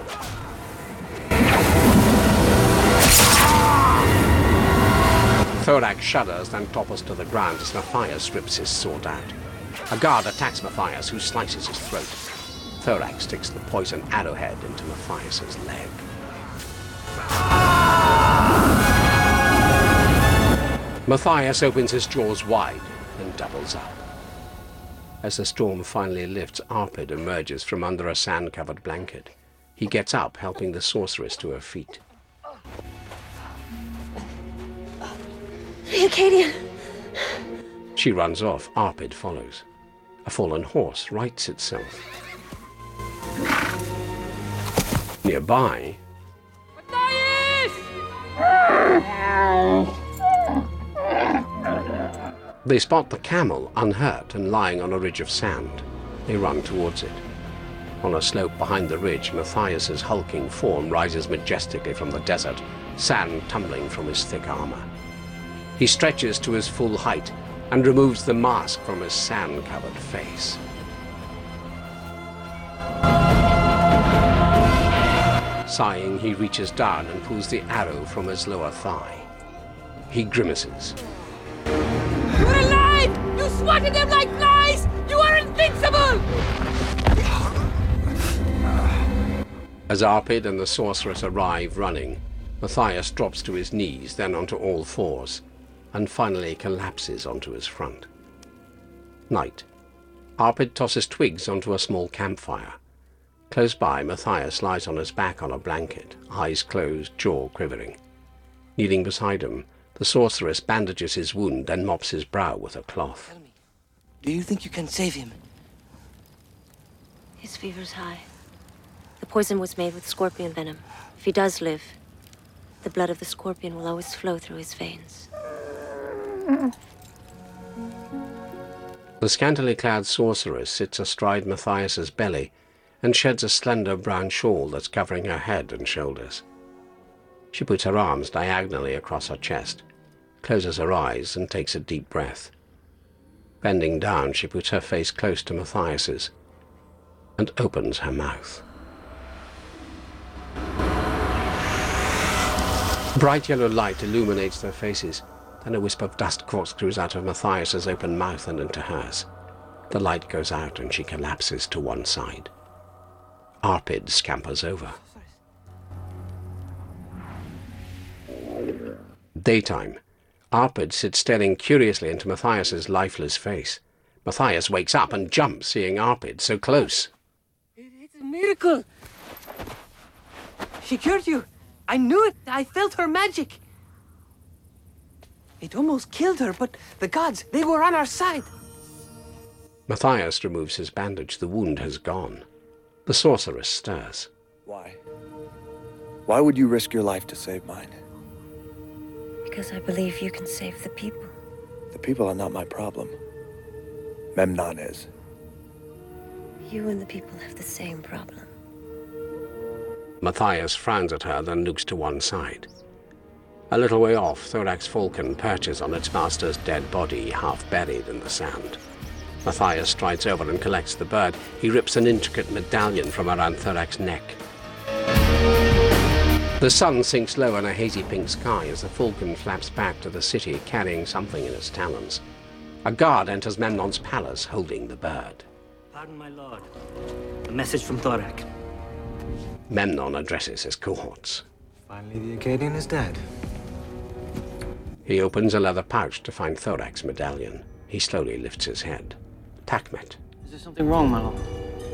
Thorak shudders, then topples to the ground as Matthias rips his sword out. A guard attacks Matthias, who slices his throat. Thorak sticks the poison arrowhead into Matthias's leg. Matthias opens his jaws wide and doubles up. As the storm finally lifts, Arpid emerges from under a sand-covered blanket. He gets up, helping the sorceress to her feet. The Akkadian! She runs off. Arpid follows. A fallen horse rights itself. Nearby... They spot the camel, unhurt and lying on a ridge of sand. They run towards it. On a slope behind the ridge, Matthias's hulking form rises majestically from the desert, sand tumbling from his thick armor. He stretches to his full height and removes the mask from his sand-covered face. Sighing, he reaches down and pulls the arrow from his lower thigh. He grimaces. You're alive! You swatted them like flies! You are invincible! As Arpid and the sorceress arrive running, Matthias drops to his knees, then onto all fours, and finally collapses onto his front. Night. Arpid tosses twigs onto a small campfire. Close by, Matthias lies on his back on a blanket, eyes closed, jaw quivering. Kneeling beside him, the sorceress bandages his wound, then mops his brow with a cloth. Tell me, do you think you can save him? His fever's high. The poison was made with scorpion venom. If he does live, the blood of the scorpion will always flow through his veins. The scantily clad sorceress sits astride Matthias's belly and sheds a slender brown shawl that's covering her head and shoulders. She puts her arms diagonally across her chest, closes her eyes, and takes a deep breath. Bending down, she puts her face close to Matthias's and opens her mouth. Bright yellow light illuminates their faces, then a wisp of dust corkscrews out of Matthias's open mouth and into hers. The light goes out and she collapses to one side. Arpid scampers over. Daytime. Arpid sits staring curiously into Matthias's lifeless face. Matthias wakes up and jumps, seeing Arpid so close. It's a miracle! She cured you. I knew it. I felt her magic. It almost killed her, but the gods, they were on our side. Matthias removes his bandage. The wound has gone. The sorceress stirs. Why? Why would you risk your life to save mine? Because I believe you can save the people. The people are not my problem. Memnon is. You and the people have the same problem. Matthias frowns at her, then looks to one side. A little way off, Thorax falcon perches on its master's dead body, half buried in the sand. Matthias strides over and collects the bird. He rips an intricate medallion from around Thorax's neck. The sun sinks low in a hazy pink sky as the falcon flaps back to the city, carrying something in its talons. A guard enters Memnon's palace, holding the bird. Pardon, my lord. A message from Thorax. Memnon addresses his cohorts. Finally, the Acadian is dead. He opens a leather pouch to find Thorax's medallion. He slowly lifts his head. Takmet. Is there something wrong, my lord?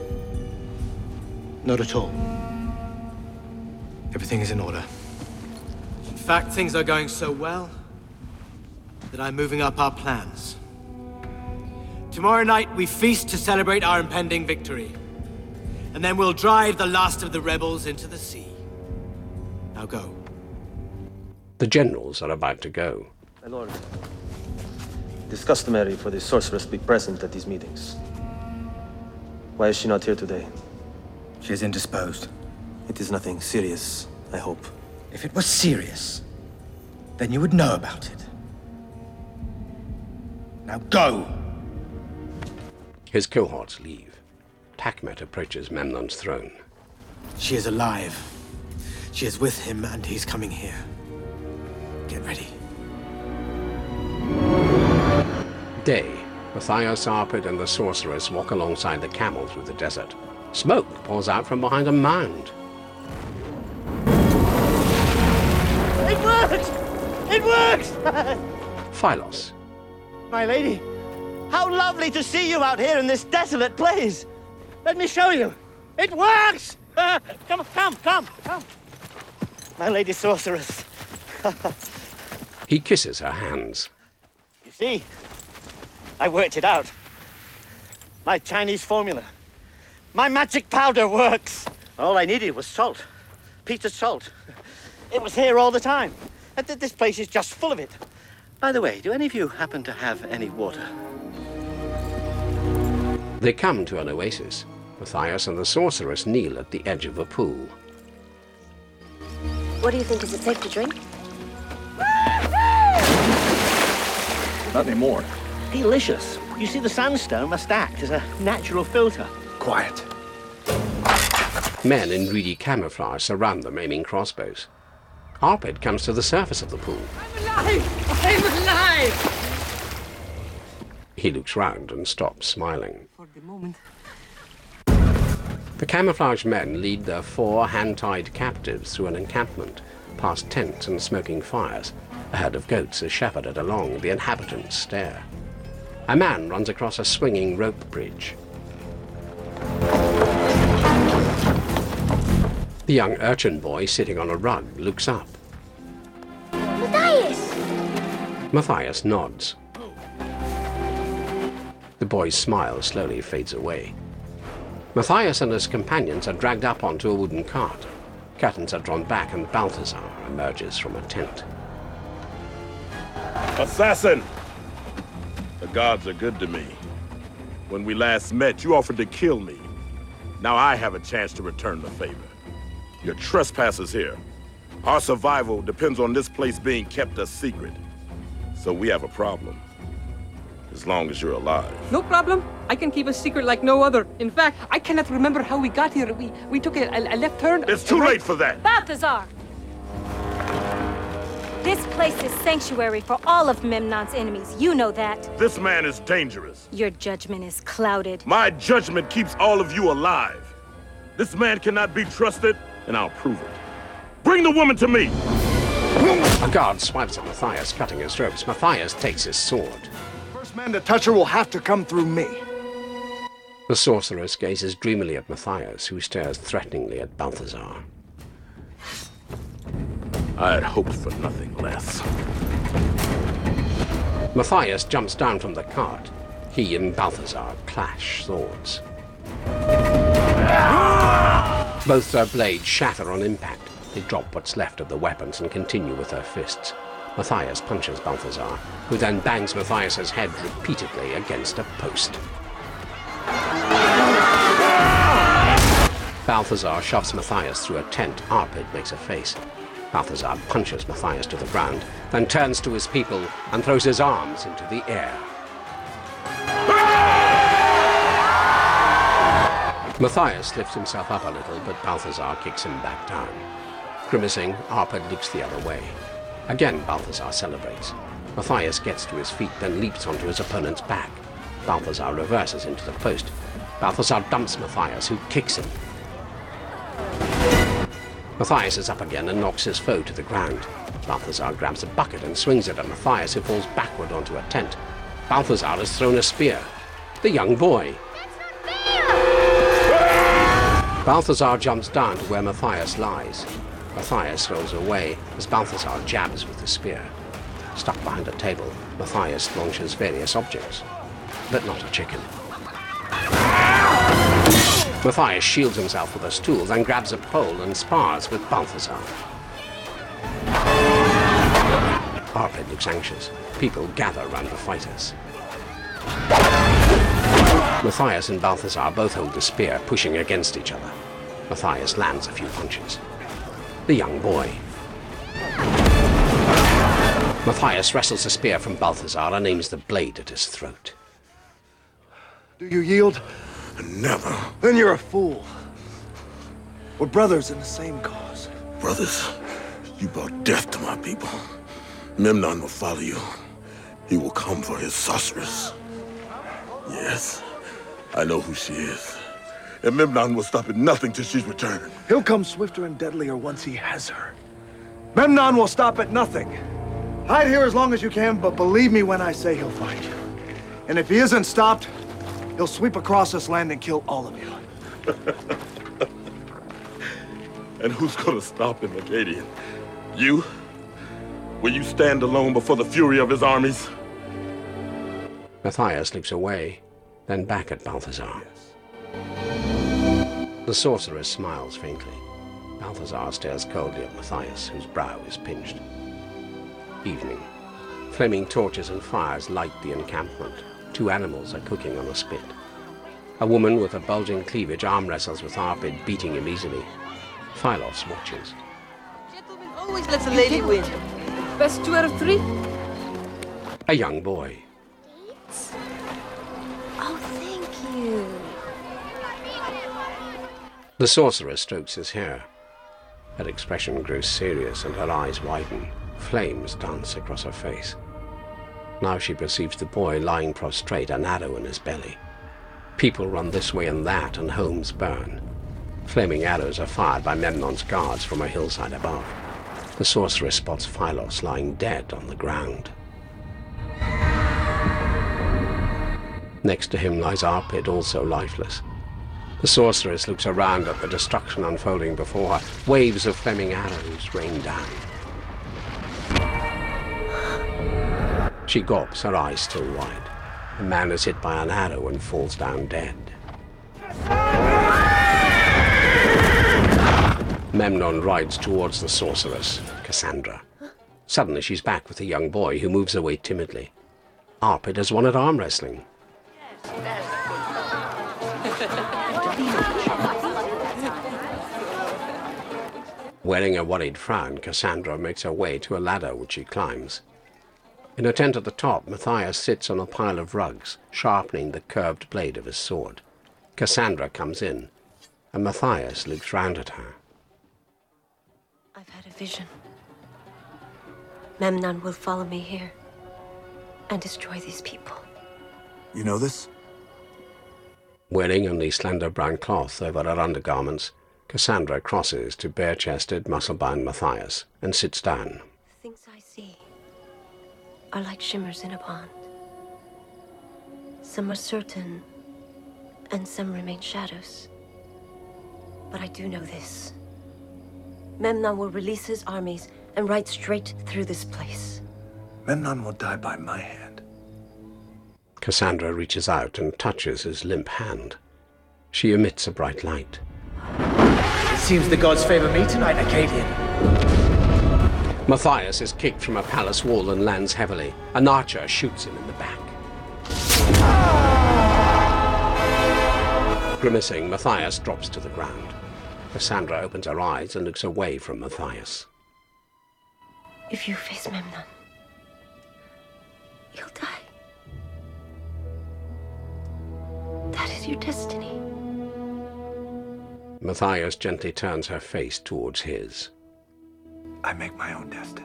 Not at all. Everything is in order. In fact, things are going so well that I'm moving up our plans. Tomorrow night, we feast to celebrate our impending victory. And then we'll drive the last of the rebels into the sea. Now go. The generals are about to go. My lord, it is customary for the sorceress to be present at these meetings. Why is she not here today? She is indisposed. It is nothing serious, I hope. If it was serious, then you would know about it. Now go! His cohorts leave. Takmet approaches Memnon's throne. She is alive. She is with him, and he's coming here. Get ready. Day. Matthias, Arpid, and the sorceress walk alongside the camel through the desert. Smoke pours out from behind a mound. It works! It works! Phylos. My lady, how lovely to see you out here in this desolate place. Let me show you. It works! Come. My lady sorceress. He kisses her hands. You see, I worked it out. My Chinese formula. My magic powder works. All I needed was salt. Peter's salt. It was here all the time. And this place is just full of it. By the way, do any of you happen to have any water? They come to an oasis. Matthias and the sorceress kneel at the edge of a pool. What do you think? Is it safe to drink? Not anymore. Delicious. You see, the sandstone must act as a natural filter. Quiet. Men in greedy camouflage surround them, aiming crossbows. Arpid comes to the surface of the pool. I'm alive! He looks round and stops, smiling. For the moment. The camouflaged men lead their 4 hand-tied captives through an encampment, past tents and smoking fires. A herd of goats is shepherded along. The inhabitants stare. A man runs across a swinging rope bridge. The young urchin boy sitting on a rug looks up. Matthias! Matthias nods. The boy's smile slowly fades away. Matthias and his companions are dragged up onto a wooden cart. Curtains are drawn back and Balthazar emerges from a tent. Assassin! The gods are good to me. When we last met, you offered to kill me. Now I have a chance to return the favor. You're trespassers here. Our survival depends on this place being kept a secret. So we have a problem. As long as you're alive. No problem. I can keep a secret like no other. In fact, I cannot remember how we got here. We took a left turn. It's too late for that. Balthazar! This place is sanctuary for all of Memnon's enemies. You know that. This man is dangerous. Your judgment is clouded. My judgment keeps all of you alive. This man cannot be trusted, and I'll prove it. Bring the woman to me! A guard swipes at Matthias, cutting his ropes. Matthias takes his sword. First man to touch her will have to come through me. The sorceress gazes dreamily at Matthias, who stares threateningly at Balthazar. I had hoped for nothing less. Matthias jumps down from the cart. He and Balthazar clash swords. Both their blades shatter on impact. They drop what's left of the weapons and continue with their fists. Matthias punches Balthazar, who then bangs Matthias's head repeatedly against a post. Balthazar shoves Matthias through a tent. Arpid makes a face. Balthazar punches Matthias to the ground, then turns to his people and throws his arms into the air. Matthias lifts himself up a little, but Balthazar kicks him back down. Grimacing, Arpid looks the other way. Again, Balthazar celebrates. Matthias gets to his feet, then leaps onto his opponent's back. Balthazar reverses into the post. Balthazar dumps Matthias, who kicks him. Matthias is up again and knocks his foe to the ground. Balthazar grabs a bucket and swings it at Matthias, who falls backward onto a tent. Balthazar has thrown a spear. The young boy. Balthazar jumps down to where Matthias lies. Matthias rolls away as Balthazar jabs with the spear. Stuck behind a table, Matthias launches various objects, but not a chicken. Matthias shields himself with a stool, then grabs a pole and spars with Balthazar. Arpid looks anxious. People gather round the fighters. Matthias and Balthazar both hold the spear, pushing against each other. Matthias lands a few punches. The young boy. Matthias wrestles the spear from Balthazar and aims the blade at his throat. Do you yield? Never. Then you're a fool. We're brothers in the same cause. Brothers, you brought death to my people. Memnon will follow you. He will come for his sorceress. Yes, I know who she is. And Memnon will stop at nothing till she's returned. He'll come swifter and deadlier once he has her. Memnon will stop at nothing. Hide here as long as you can, but believe me when I say he'll find you. And if he isn't stopped, he'll sweep across this land and kill all of you. And who's gonna stop him, Akkadian? You? Will you stand alone before the fury of his armies? Matthias leaps away, then back at Balthazar. The sorceress smiles faintly. Balthazar stares coldly at Matthias, whose brow is pinched. Evening. Flaming torches and fires light the encampment. Two animals are cooking on a spit. A woman with a bulging cleavage arm wrestles with Arpid, beating him easily. Phylos watches. Always lets a lady win. Best 2 out of 3. A young boy. Oh, thank you. The sorceress strokes his hair. Her expression grows serious and her eyes widen. Flames dance across her face. Now she perceives the boy lying prostrate, an arrow in his belly. People run this way and that, and homes burn. Flaming arrows are fired by Memnon's guards from a hillside above. The sorceress spots Phylos lying dead on the ground. Next to him lies Arpid, also lifeless. The sorceress looks around at the destruction unfolding before her. Waves of flaming arrows rain down. She gulps, her eyes still wide. A man is hit by an arrow and falls down dead. Memnon rides towards the sorceress, Cassandra. Suddenly she's back with a young boy who moves away timidly. Arpid has won at arm wrestling. Wearing a worried frown, Cassandra makes her way to a ladder which she climbs. In a tent at the top, Matthias sits on a pile of rugs, sharpening the curved blade of his sword. Cassandra comes in, and Matthias looks round at her. I've had a vision. Memnon will follow me here and destroy these people. You know this? Wearing only slender brown cloth over her undergarments, Cassandra crosses to bare-chested, muscle-bound Matthias and sits down. The things I see are like shimmers in a pond. Some are certain, and some remain shadows. But I do know this. Memnon will release his armies and ride straight through this place. Memnon will die by my hand. Cassandra reaches out and touches his limp hand. She emits a bright light. It seems the gods favor me tonight, Acadian. Matthias is kicked from a palace wall and lands heavily. An archer shoots him in the back. Grimacing, Matthias drops to the ground. Cassandra opens her eyes and looks away from Matthias. If you face Memnon, you'll die. That is your destiny. Matthias gently turns her face towards his. I make my own destiny.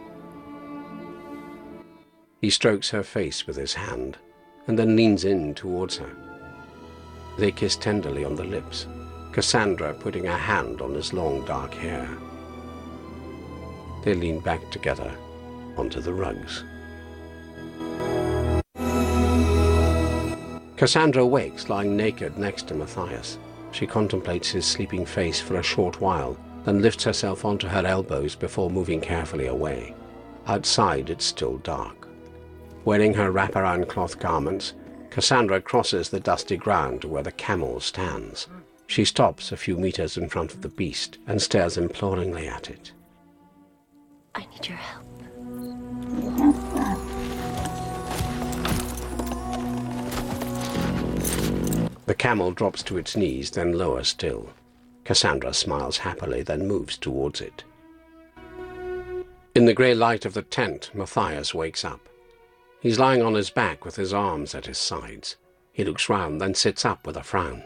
He strokes her face with his hand, and then leans in towards her. They kiss tenderly on the lips, Cassandra putting her hand on his long dark hair. They lean back together onto the rugs. Cassandra wakes lying naked next to Matthias. She contemplates his sleeping face for a short while, then lifts herself onto her elbows before moving carefully away. Outside it's still dark. Wearing her wraparound cloth garments, Cassandra crosses the dusty ground to where the camel stands. She stops a few meters in front of the beast and stares imploringly at it. I need your help. The camel drops to its knees, then lower still. Cassandra smiles happily, then moves towards it. In the grey light of the tent, Matthias wakes up. He's lying on his back with his arms at his sides. He looks round, then sits up with a frown.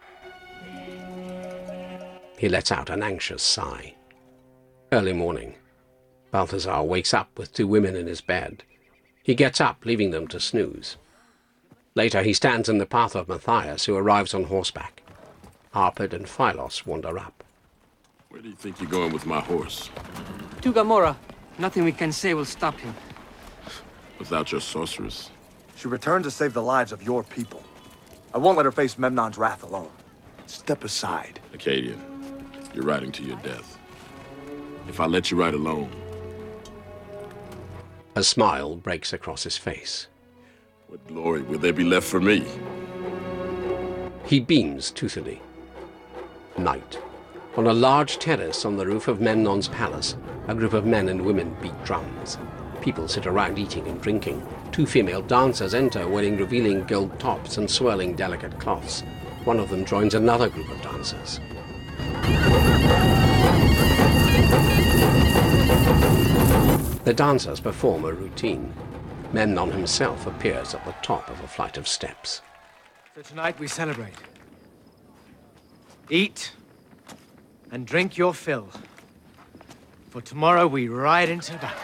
He lets out an anxious sigh. Early morning. Balthazar wakes up with two women in his bed. He gets up, leaving them to snooze. Later he stands in the path of Matthias, who arrives on horseback. Arpad and Phylos wander up. Where do you think you're going with my horse? To Gamora. Nothing we can say will stop him. Without your sorceress? She returned to save the lives of your people. I won't let her face Memnon's wrath alone. Step aside. Acadian, you're riding to your death. If I let you ride alone... A smile breaks across his face. What glory will there be left for me? He beams toothily. Night. On a large terrace on the roof of Memnon's palace, a group of men and women beat drums. People sit around eating and drinking. Two female dancers enter wearing revealing gold tops and swirling delicate cloths. One of them joins another group of dancers. The dancers perform a routine. Memnon himself appears at the top of a flight of steps. So tonight we celebrate. Eat and drink your fill. For tomorrow we ride into battle.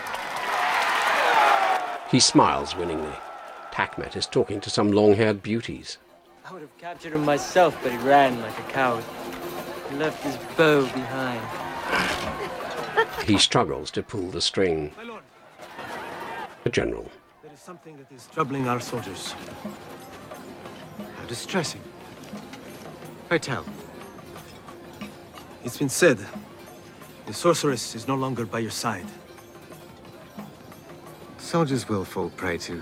He smiles winningly. Takmet is talking to some long-haired beauties. I would have captured him myself, but he ran like a coward. He left his bow behind. He struggles to pull the string. My lord. The general. There is something that is troubling our soldiers. How distressing. Pray tell. It's been said the sorceress is no longer by your side. Soldiers will fall prey to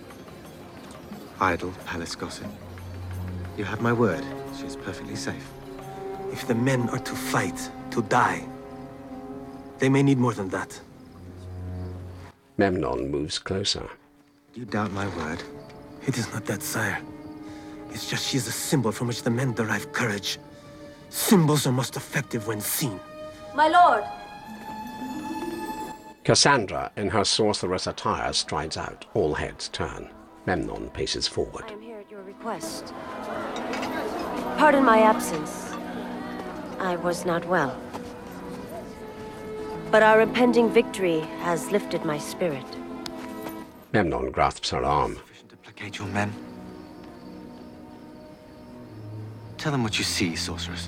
idle palace gossip. You have my word. She's perfectly safe. If the men are to fight, to die, they may need more than that. Memnon moves closer. You doubt my word? It is not that, sire. It's just she is a symbol from which the men derive courage. Symbols are most effective when seen. My lord! Cassandra, in her sorceress attire, strides out. All heads turn. Memnon paces forward. I am here at your request. Pardon my absence. I was not well. But our impending victory has lifted my spirit. Memnon grasps her arm. Sufficient to placate your men. Tell them what you see, sorceress.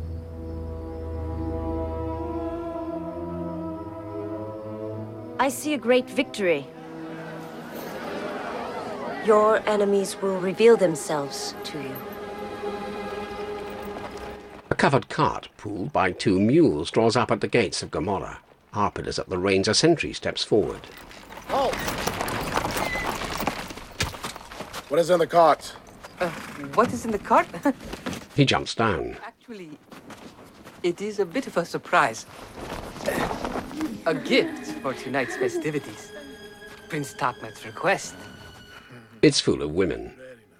I see a great victory. Your enemies will reveal themselves to you. A covered cart, pulled by two mules, draws up at the gates of Gamora. Arpid is at the reins. A sentry steps forward. Halt! What is in the cart? What is in the cart? He jumps down. Actually, it is a bit of a surprise. A gift for tonight's festivities. Prince Takmet's request. It's full of women.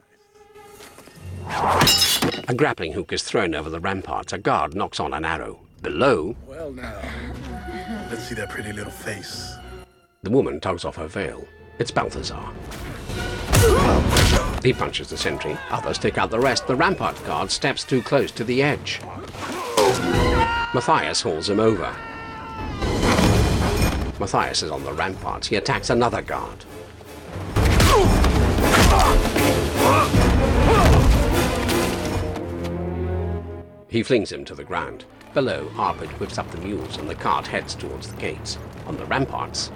A grappling hook is thrown over the ramparts. A guard knocks on an arrow. Below... Well now, let's see that pretty little face. The woman tugs off her veil. It's Balthazar. He punches the sentry. Others take out the rest. The rampart guard steps too close to the edge. Matthias hauls him over. Matthias is on the ramparts. He attacks another guard. He flings him to the ground. Below, Arpid whips up the mules and the cart heads towards the gates. On the ramparts,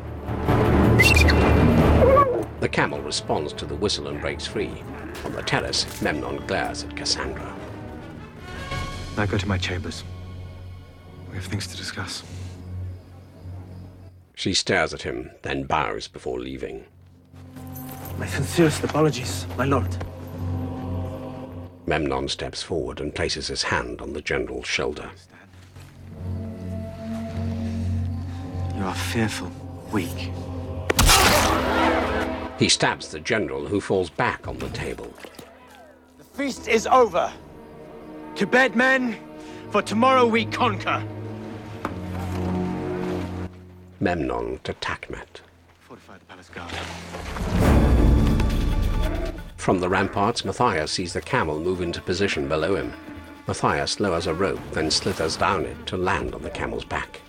the camel responds to the whistle and breaks free. On the terrace, Memnon glares at Cassandra. Now go to my chambers. We have things to discuss. She stares at him, then bows before leaving. My sincerest apologies, my lord. Memnon steps forward and places his hand on the general's shoulder. You are fearful, weak. He stabs the general, who falls back on the table. The feast is over. To bed, men, for tomorrow we conquer. Memnon to Takmet. Fortify the palace guard. From the ramparts, Matthias sees the camel move into position below him. Matthias lowers a rope, then slithers down it to land on the camel's back.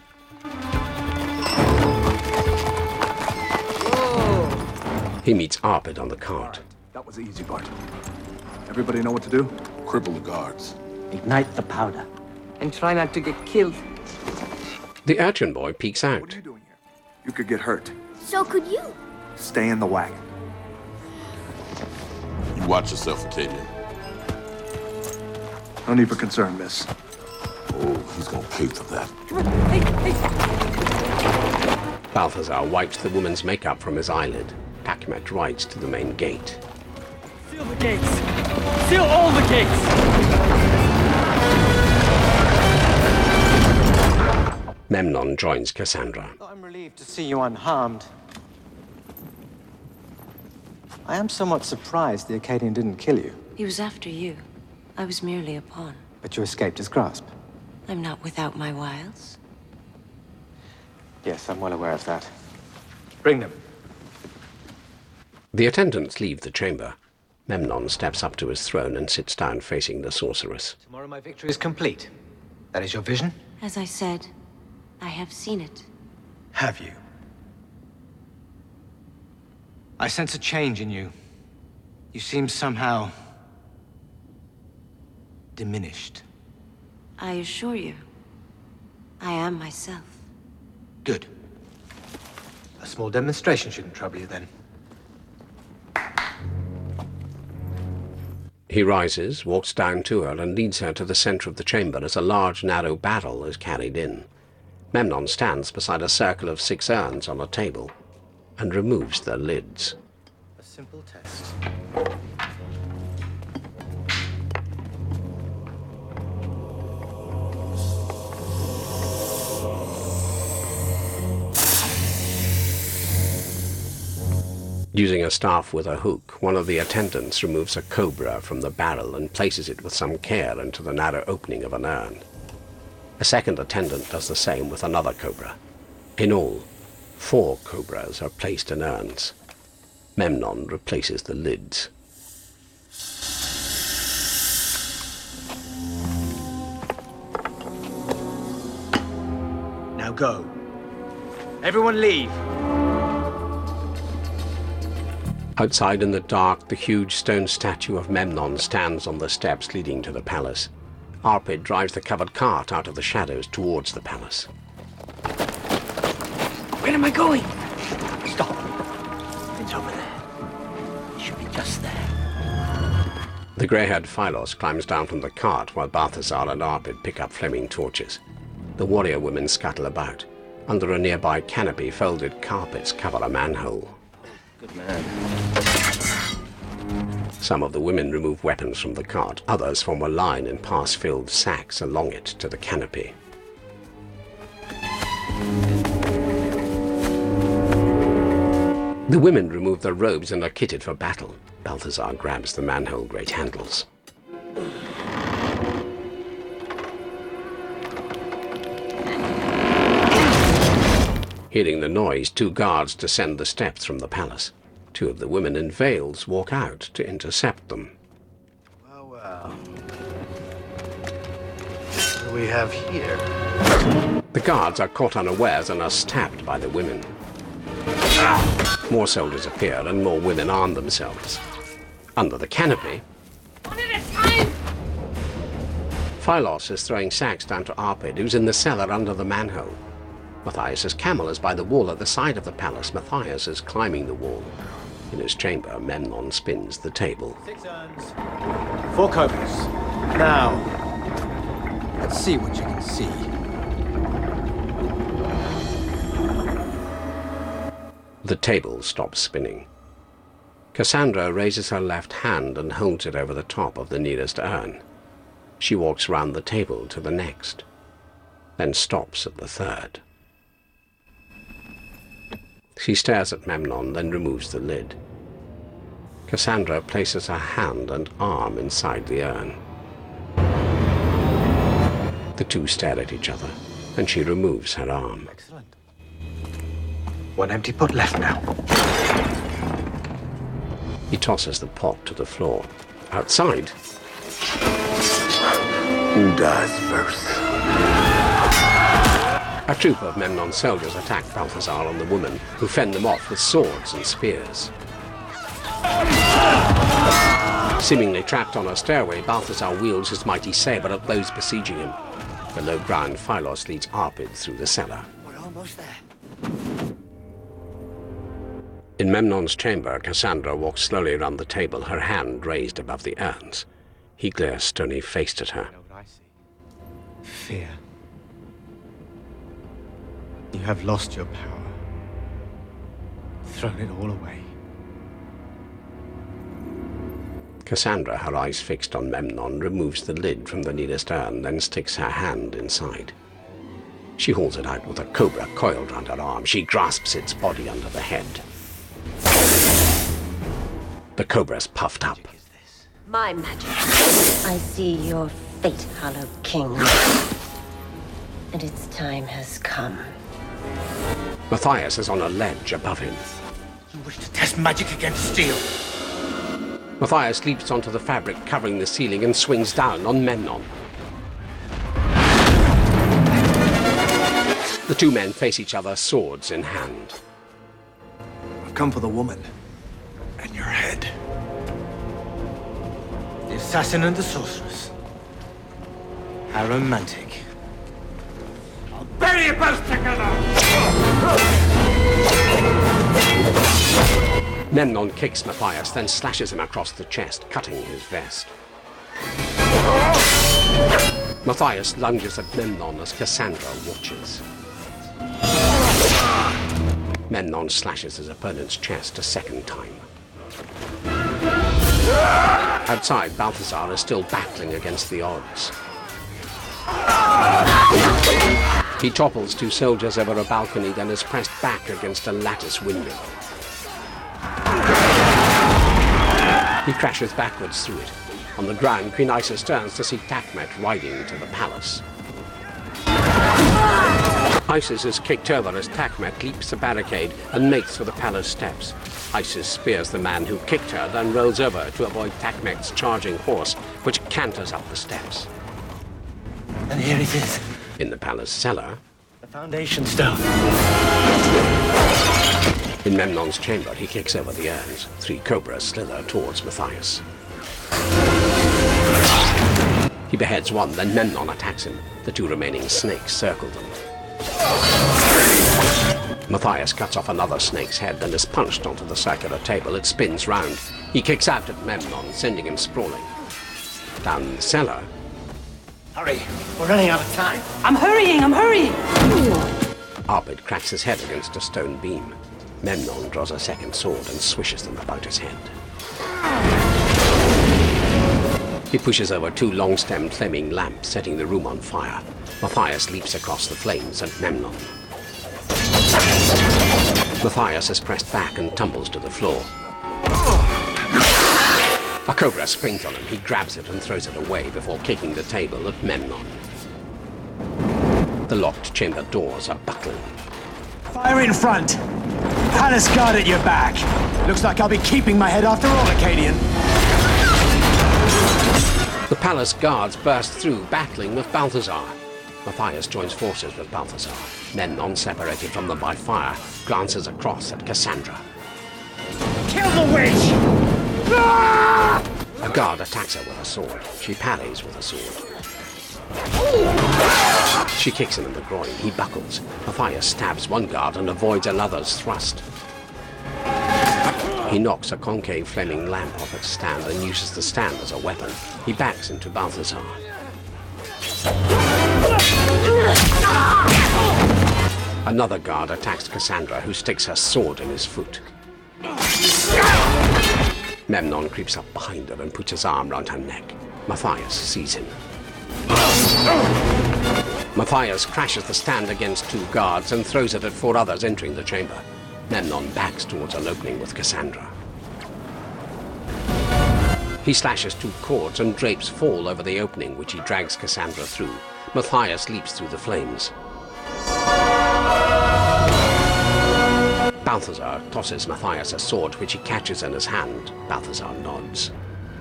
Whoa. He meets Arpid on the cart. That was the easy part. Everybody know what to do? Cripple the guards. Ignite the powder. And try not to get killed. The urchin boy peeks out. What are you doing here? You could get hurt. So could you. Stay in the wagon. You watch yourself, Octavian. No need for concern, miss. Oh, he's gonna pay for that. Balthazar wipes the woman's makeup from his eyelid. Takmet rides to the main gate. Seal the gates! Seal all the gates! Memnon joins Cassandra. I'm relieved to see you unharmed. I am somewhat surprised the Akkadian didn't kill you. He was after you. I was merely a pawn. But you escaped his grasp. I'm not without my wiles. Yes, I'm well aware of that. Bring them. The attendants leave the chamber. Memnon steps up to his throne and sits down facing the sorceress. Tomorrow my victory is complete. That is your vision? As I said, I have seen it. Have you? I sense a change in you. You seem somehow... diminished. I assure you, I am myself. Good. A small demonstration shouldn't trouble you then. He rises, walks down to her, and leads her to the center of the chamber as a large, narrow barrel is carried in. Memnon stands beside a circle of 6 urns on a table and removes their lids. A simple test. Using a staff with a hook, one of the attendants removes a cobra from the barrel and places it with some care into the narrow opening of an urn. A second attendant does the same with another cobra. In all, 4 cobras are placed in urns. Memnon replaces the lids. Now go. Everyone leave. Outside in the dark, the huge stone statue of Memnon stands on the steps leading to the palace. Arpid drives the covered cart out of the shadows towards the palace. Where am I going? Stop. It's over there. It should be just there. The grey-haired Phylos climbs down from the cart while Balthazar and Arpid pick up flaming torches. The warrior women scuttle about. Under a nearby canopy, folded carpets cover a manhole. Good man. Some of the women remove weapons from the cart. Others form a line and pass filled sacks along it to the canopy. The women remove their robes and are kitted for battle. Balthazar grabs the manhole grate handles. Hearing the noise, 2 guards descend the steps from the palace. 2 of the women in veils walk out to intercept them. Well. What do we have here? The guards are caught unawares and are stabbed by the women. More soldiers appear and more women arm themselves. Under the canopy, One at a time! Phylos is throwing sacks down to Arpid, who's in the cellar under the manhole. Matthias's camel is by the wall at the side of the palace. Matthias is climbing the wall. In his chamber, Memnon spins the table. 6 urns. 4 cobras. Now, let's see what you can see. The table stops spinning. Cassandra raises her left hand and holds it over the top of the nearest urn. She walks round the table to the next, then stops at the third. She stares at Memnon, then removes the lid. Cassandra places her hand and arm inside the urn. The 2 stare at each other, and she removes her arm. Excellent. 1 empty pot left now. He tosses the pot to the floor. Outside, Who dies first? a troop of Memnon's soldiers attack Balthazar and the woman, who fend them off with swords and spears. Seemingly trapped on a stairway, Balthazar wields his mighty saber at those besieging him. Below ground, Phylos leads Arpid through the cellar. We're almost there. In Memnon's chamber, Cassandra walks slowly around the table, her hand raised above the urns. He glares stony-faced at her. Fear. You have lost your power. Thrown it all away. Cassandra, her eyes fixed on Memnon, removes the lid from the nearest urn, then sticks her hand inside. She hauls it out with a cobra coiled round her arm. She grasps its body under the head. The cobra's puffed up. My magic. I see your fate, Hollow King. And its time has come. Matthias is on a ledge above him. You wish to test magic against steel? Matthias leaps onto the fabric covering the ceiling and swings down on Memnon. The 2 men face each other, swords in hand. I've come for the woman. And your head. The assassin and the sorceress. How romantic. I'll bury you both together! Memnon kicks Matthias, then slashes him across the chest, cutting his vest. Matthias lunges at Memnon as Cassandra watches. Memnon slashes his opponent's chest a second time. Outside, Balthazar is still battling against the odds. He topples 2 soldiers over a balcony, then is pressed back against a lattice window. He crashes backwards through it. On the ground, Queen Isis turns to see Takmet riding to the palace. Isis is kicked over as Takmet leaps the barricade and makes for the palace steps. Isis spears the man who kicked her, then rolls over to avoid Takmet's charging horse, which canters up the steps. And here it is. In the palace cellar, The foundation stone. in Memnon's chamber, he kicks over the urns. 3 cobras slither towards Matthias. He beheads one, then Memnon attacks him. The 2 remaining snakes circle them. Matthias cuts off another snake's head, then is punched onto the circular table. It spins round. He kicks out at Memnon, sending him sprawling. Down in the cellar, Hurry, we're running out of time. I'm hurrying! Arpid cracks his head against a stone beam. Memnon draws a second sword and swishes them about his head. He pushes over 2 long-stemmed flaming lamps, setting the room on fire. Matthias leaps across the flames at Memnon. Matthias is pressed back and tumbles to the floor. A cobra springs on him. He grabs it and throws it away before kicking the table at Memnon. The locked chamber doors are buckling. Fire in front! Palace guard at your back! Looks like I'll be keeping my head after all, Acadian. The palace guards burst through, battling with Balthazar. Matthias joins forces with Balthazar. Memnon, separated from them by fire, glances across at Cassandra. Kill the witch! Ah! A guard attacks her with a sword. She parries with a sword. She kicks him in the groin. He buckles. Matthias stabs one guard and avoids another's thrust. He knocks a concave flaming lamp off its stand and uses the stand as a weapon. He backs into Balthazar. Another guard attacks Cassandra, who sticks her sword in his foot. Memnon creeps up behind her and puts his arm round her neck. Matthias sees him. Matthias crashes the stand against 2 guards and throws it at 4 others entering the chamber. Memnon backs towards an opening with Cassandra. He slashes 2 cords and drapes fall over the opening, which he drags Cassandra through. Matthias leaps through the flames. Balthazar tosses Matthias a sword, which he catches in his hand. Balthazar nods.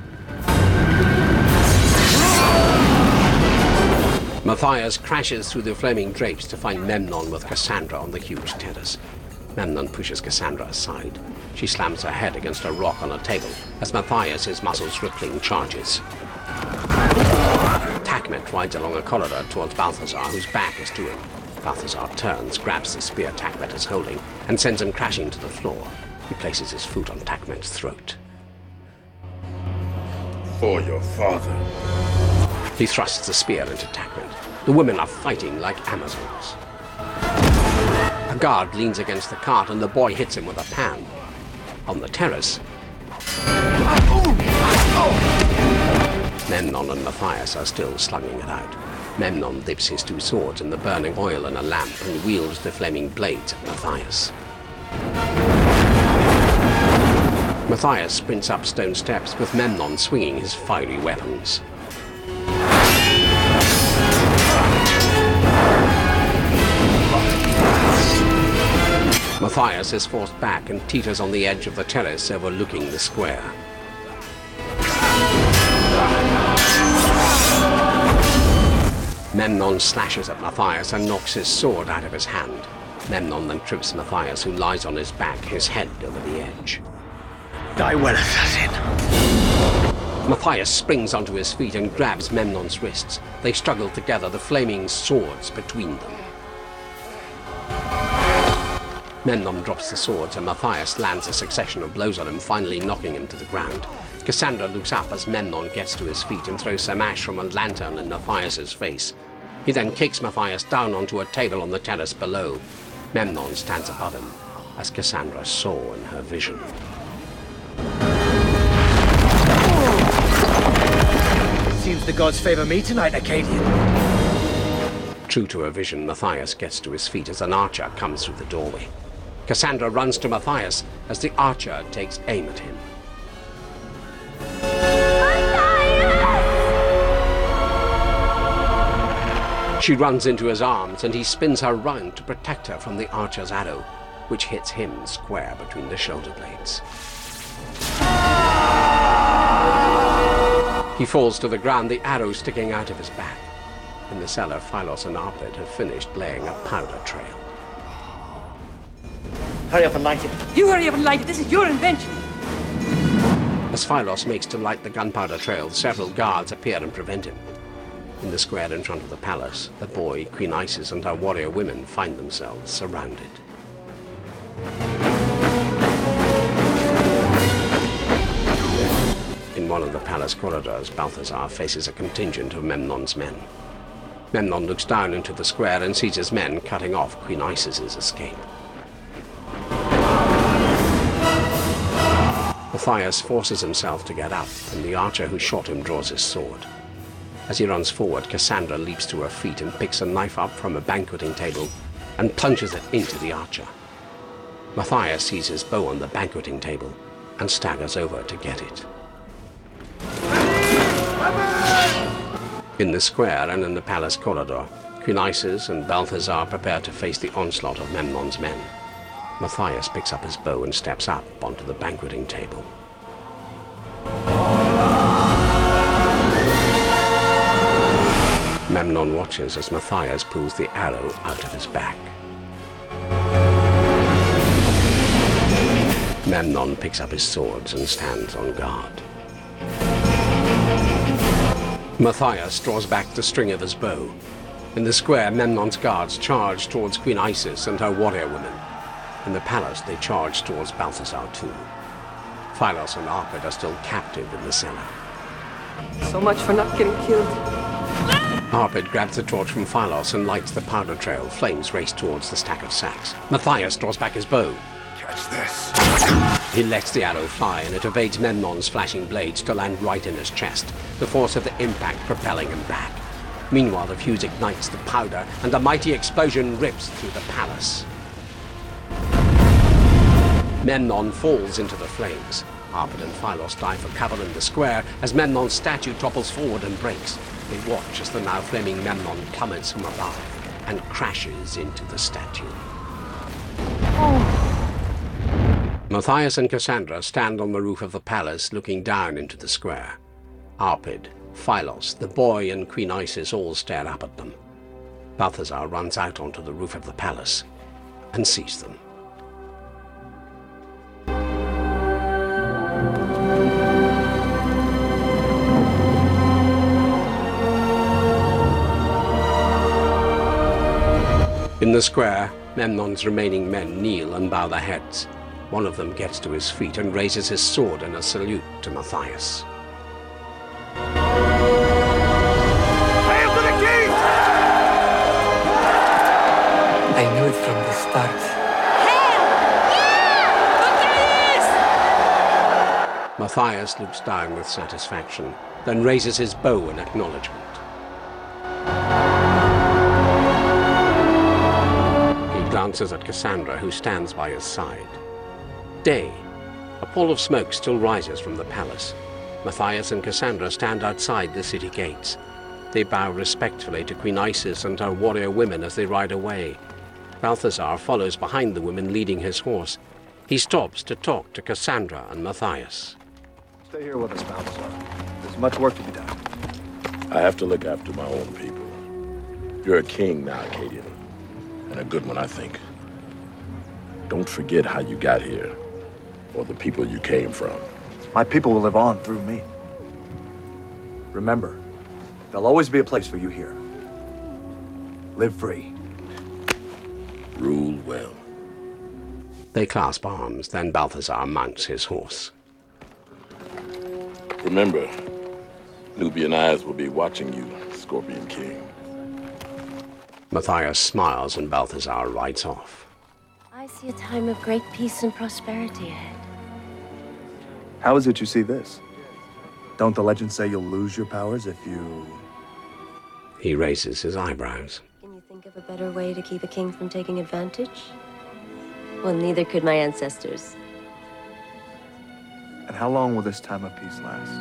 Matthias crashes through the flaming drapes to find Memnon with Cassandra on the huge terrace. Memnon pushes Cassandra aside. She slams her head against a rock on a table as Matthias, his muscles rippling, charges. Takmet rides along a corridor towards Balthazar, whose back is to him. Balthazar turns, grabs the spear Takmet is holding, and sends him crashing to the floor. He places his foot on Takmet's throat. For your father. He thrusts the spear into Takmet. The women are fighting like Amazons. A guard leans against the cart and the boy hits him with a pan. On the terrace, Memnon and Matthias are still slugging it out. Memnon dips his 2 swords in the burning oil in a lamp and wields the flaming blades at Matthias. Matthias sprints up stone steps with Memnon swinging his fiery weapons. Matthias is forced back and teeters on the edge of the terrace overlooking the square. Memnon slashes at Matthias and knocks his sword out of his hand. Memnon then trips Matthias, who lies on his back, his head over the edge. Die well, assassin. Matthias springs onto his feet and grabs Memnon's wrists. They struggle together, the flaming swords between them. Memnon drops the swords and Matthias lands a succession of blows on him, finally knocking him to the ground. Cassandra looks up as Memnon gets to his feet and throws some ash from a lantern in Matthias's face. He then kicks Matthias down onto a table on the terrace below. Memnon stands above him, as Cassandra saw in her vision. Seems the gods favor me tonight, Acadian. True to her vision, Matthias gets to his feet as an archer comes through the doorway. Cassandra runs to Matthias as the archer takes aim at him. She runs into his arms and he spins her round to protect her from the archer's arrow, which hits him square between the shoulder blades. He falls to the ground, the arrow sticking out of his back. In the cellar, Phylos and Arpid have finished laying a powder trail. Hurry up and light it. You hurry up and light it. This is your invention. As Phylos makes to light the gunpowder trail, several guards appear and prevent him. In the square in front of the palace, the boy, Queen Isis, and her warrior women find themselves surrounded. In one of the palace corridors, Balthazar faces a contingent of Memnon's men. Memnon looks down into the square and sees his men cutting off Queen Isis's escape. Matthias forces himself to get up, and the archer who shot him draws his sword. As he runs forward, Cassandra leaps to her feet and picks a knife up from a banqueting table and plunges it into the archer. Matthias sees his bow on the banqueting table and staggers over to get it. In the square and in the palace corridor, Queen Isis and Balthazar prepare to face the onslaught of Memnon's men. Matthias picks up his bow and steps up onto the banqueting table. Memnon watches as Matthias pulls the arrow out of his back. Memnon picks up his swords and stands on guard. Matthias draws back the string of his bow. In the square, Memnon's guards charge towards Queen Isis and her warrior women. In the palace, they charge towards Balthazar too. Phylos and Arpid are still captive in the cellar. So much for not getting killed. Arpid grabs the torch from Phylos and lights the powder trail. Flames race towards the stack of sacks. Matthias draws back his bow. Catch this. He lets the arrow fly, and it evades Memnon's flashing blades to land right in his chest, the force of the impact propelling him back. Meanwhile, the fuse ignites the powder, and a mighty explosion rips through the palace. Memnon falls into the flames. Arpid and Phylos dive for cover in the square as Memnon's statue topples forward and breaks. They watch as the now flaming Memnon plummets from above and crashes into the statue. Matthias and Cassandra stand on the roof of the palace looking down into the square. Arpid, Phylos, the boy and Queen Isis all stare up at them. Balthazar runs out onto the roof of the palace and sees them. In the square, Memnon's remaining men kneel and bow their heads. One of them gets to his feet and raises his sword in a salute to Matthias. Hail to the king! I knew it from the start. Matthias looks down with satisfaction, then raises his bow in acknowledgement. He glances at Cassandra, who stands by his side. Day. A pall of smoke still rises from the palace. Matthias and Cassandra stand outside the city gates. They bow respectfully to Queen Isis and her warrior women as they ride away. Balthazar follows behind the women leading his horse. He stops to talk to Cassandra and Matthias. Stay here with us, Balthazar. There's much work to be done. I have to look after my own people. You're a king now, Acadian, and a good one, I think. Don't forget how you got here, or the people you came from. My people will live on through me. Remember, there'll always be a place for you here. Live free. Rule well. They clasp arms, then Balthazar mounts his horse. Remember, Nubian eyes will be watching you, Scorpion King. Matthias smiles and Balthazar rides off. I see a time of great peace and prosperity ahead. How is it you see this? Don't the legends say you'll lose your powers if you... He raises his eyebrows. Can you think of a better way to keep a king from taking advantage? Well, neither could my ancestors. And how long will this time of peace last?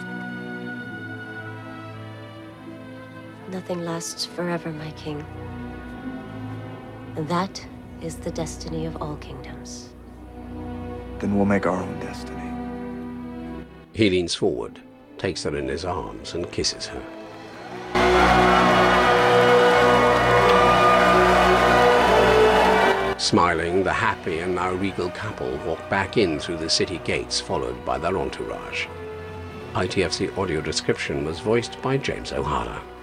Nothing lasts forever, my king. And that is the destiny of all kingdoms. Then we'll make our own destiny. He leans forward, takes her in his arms, and kisses her. Smiling, the happy and now regal couple walk back in through the city gates, followed by their entourage. ITFC audio description was voiced by James O'Hara.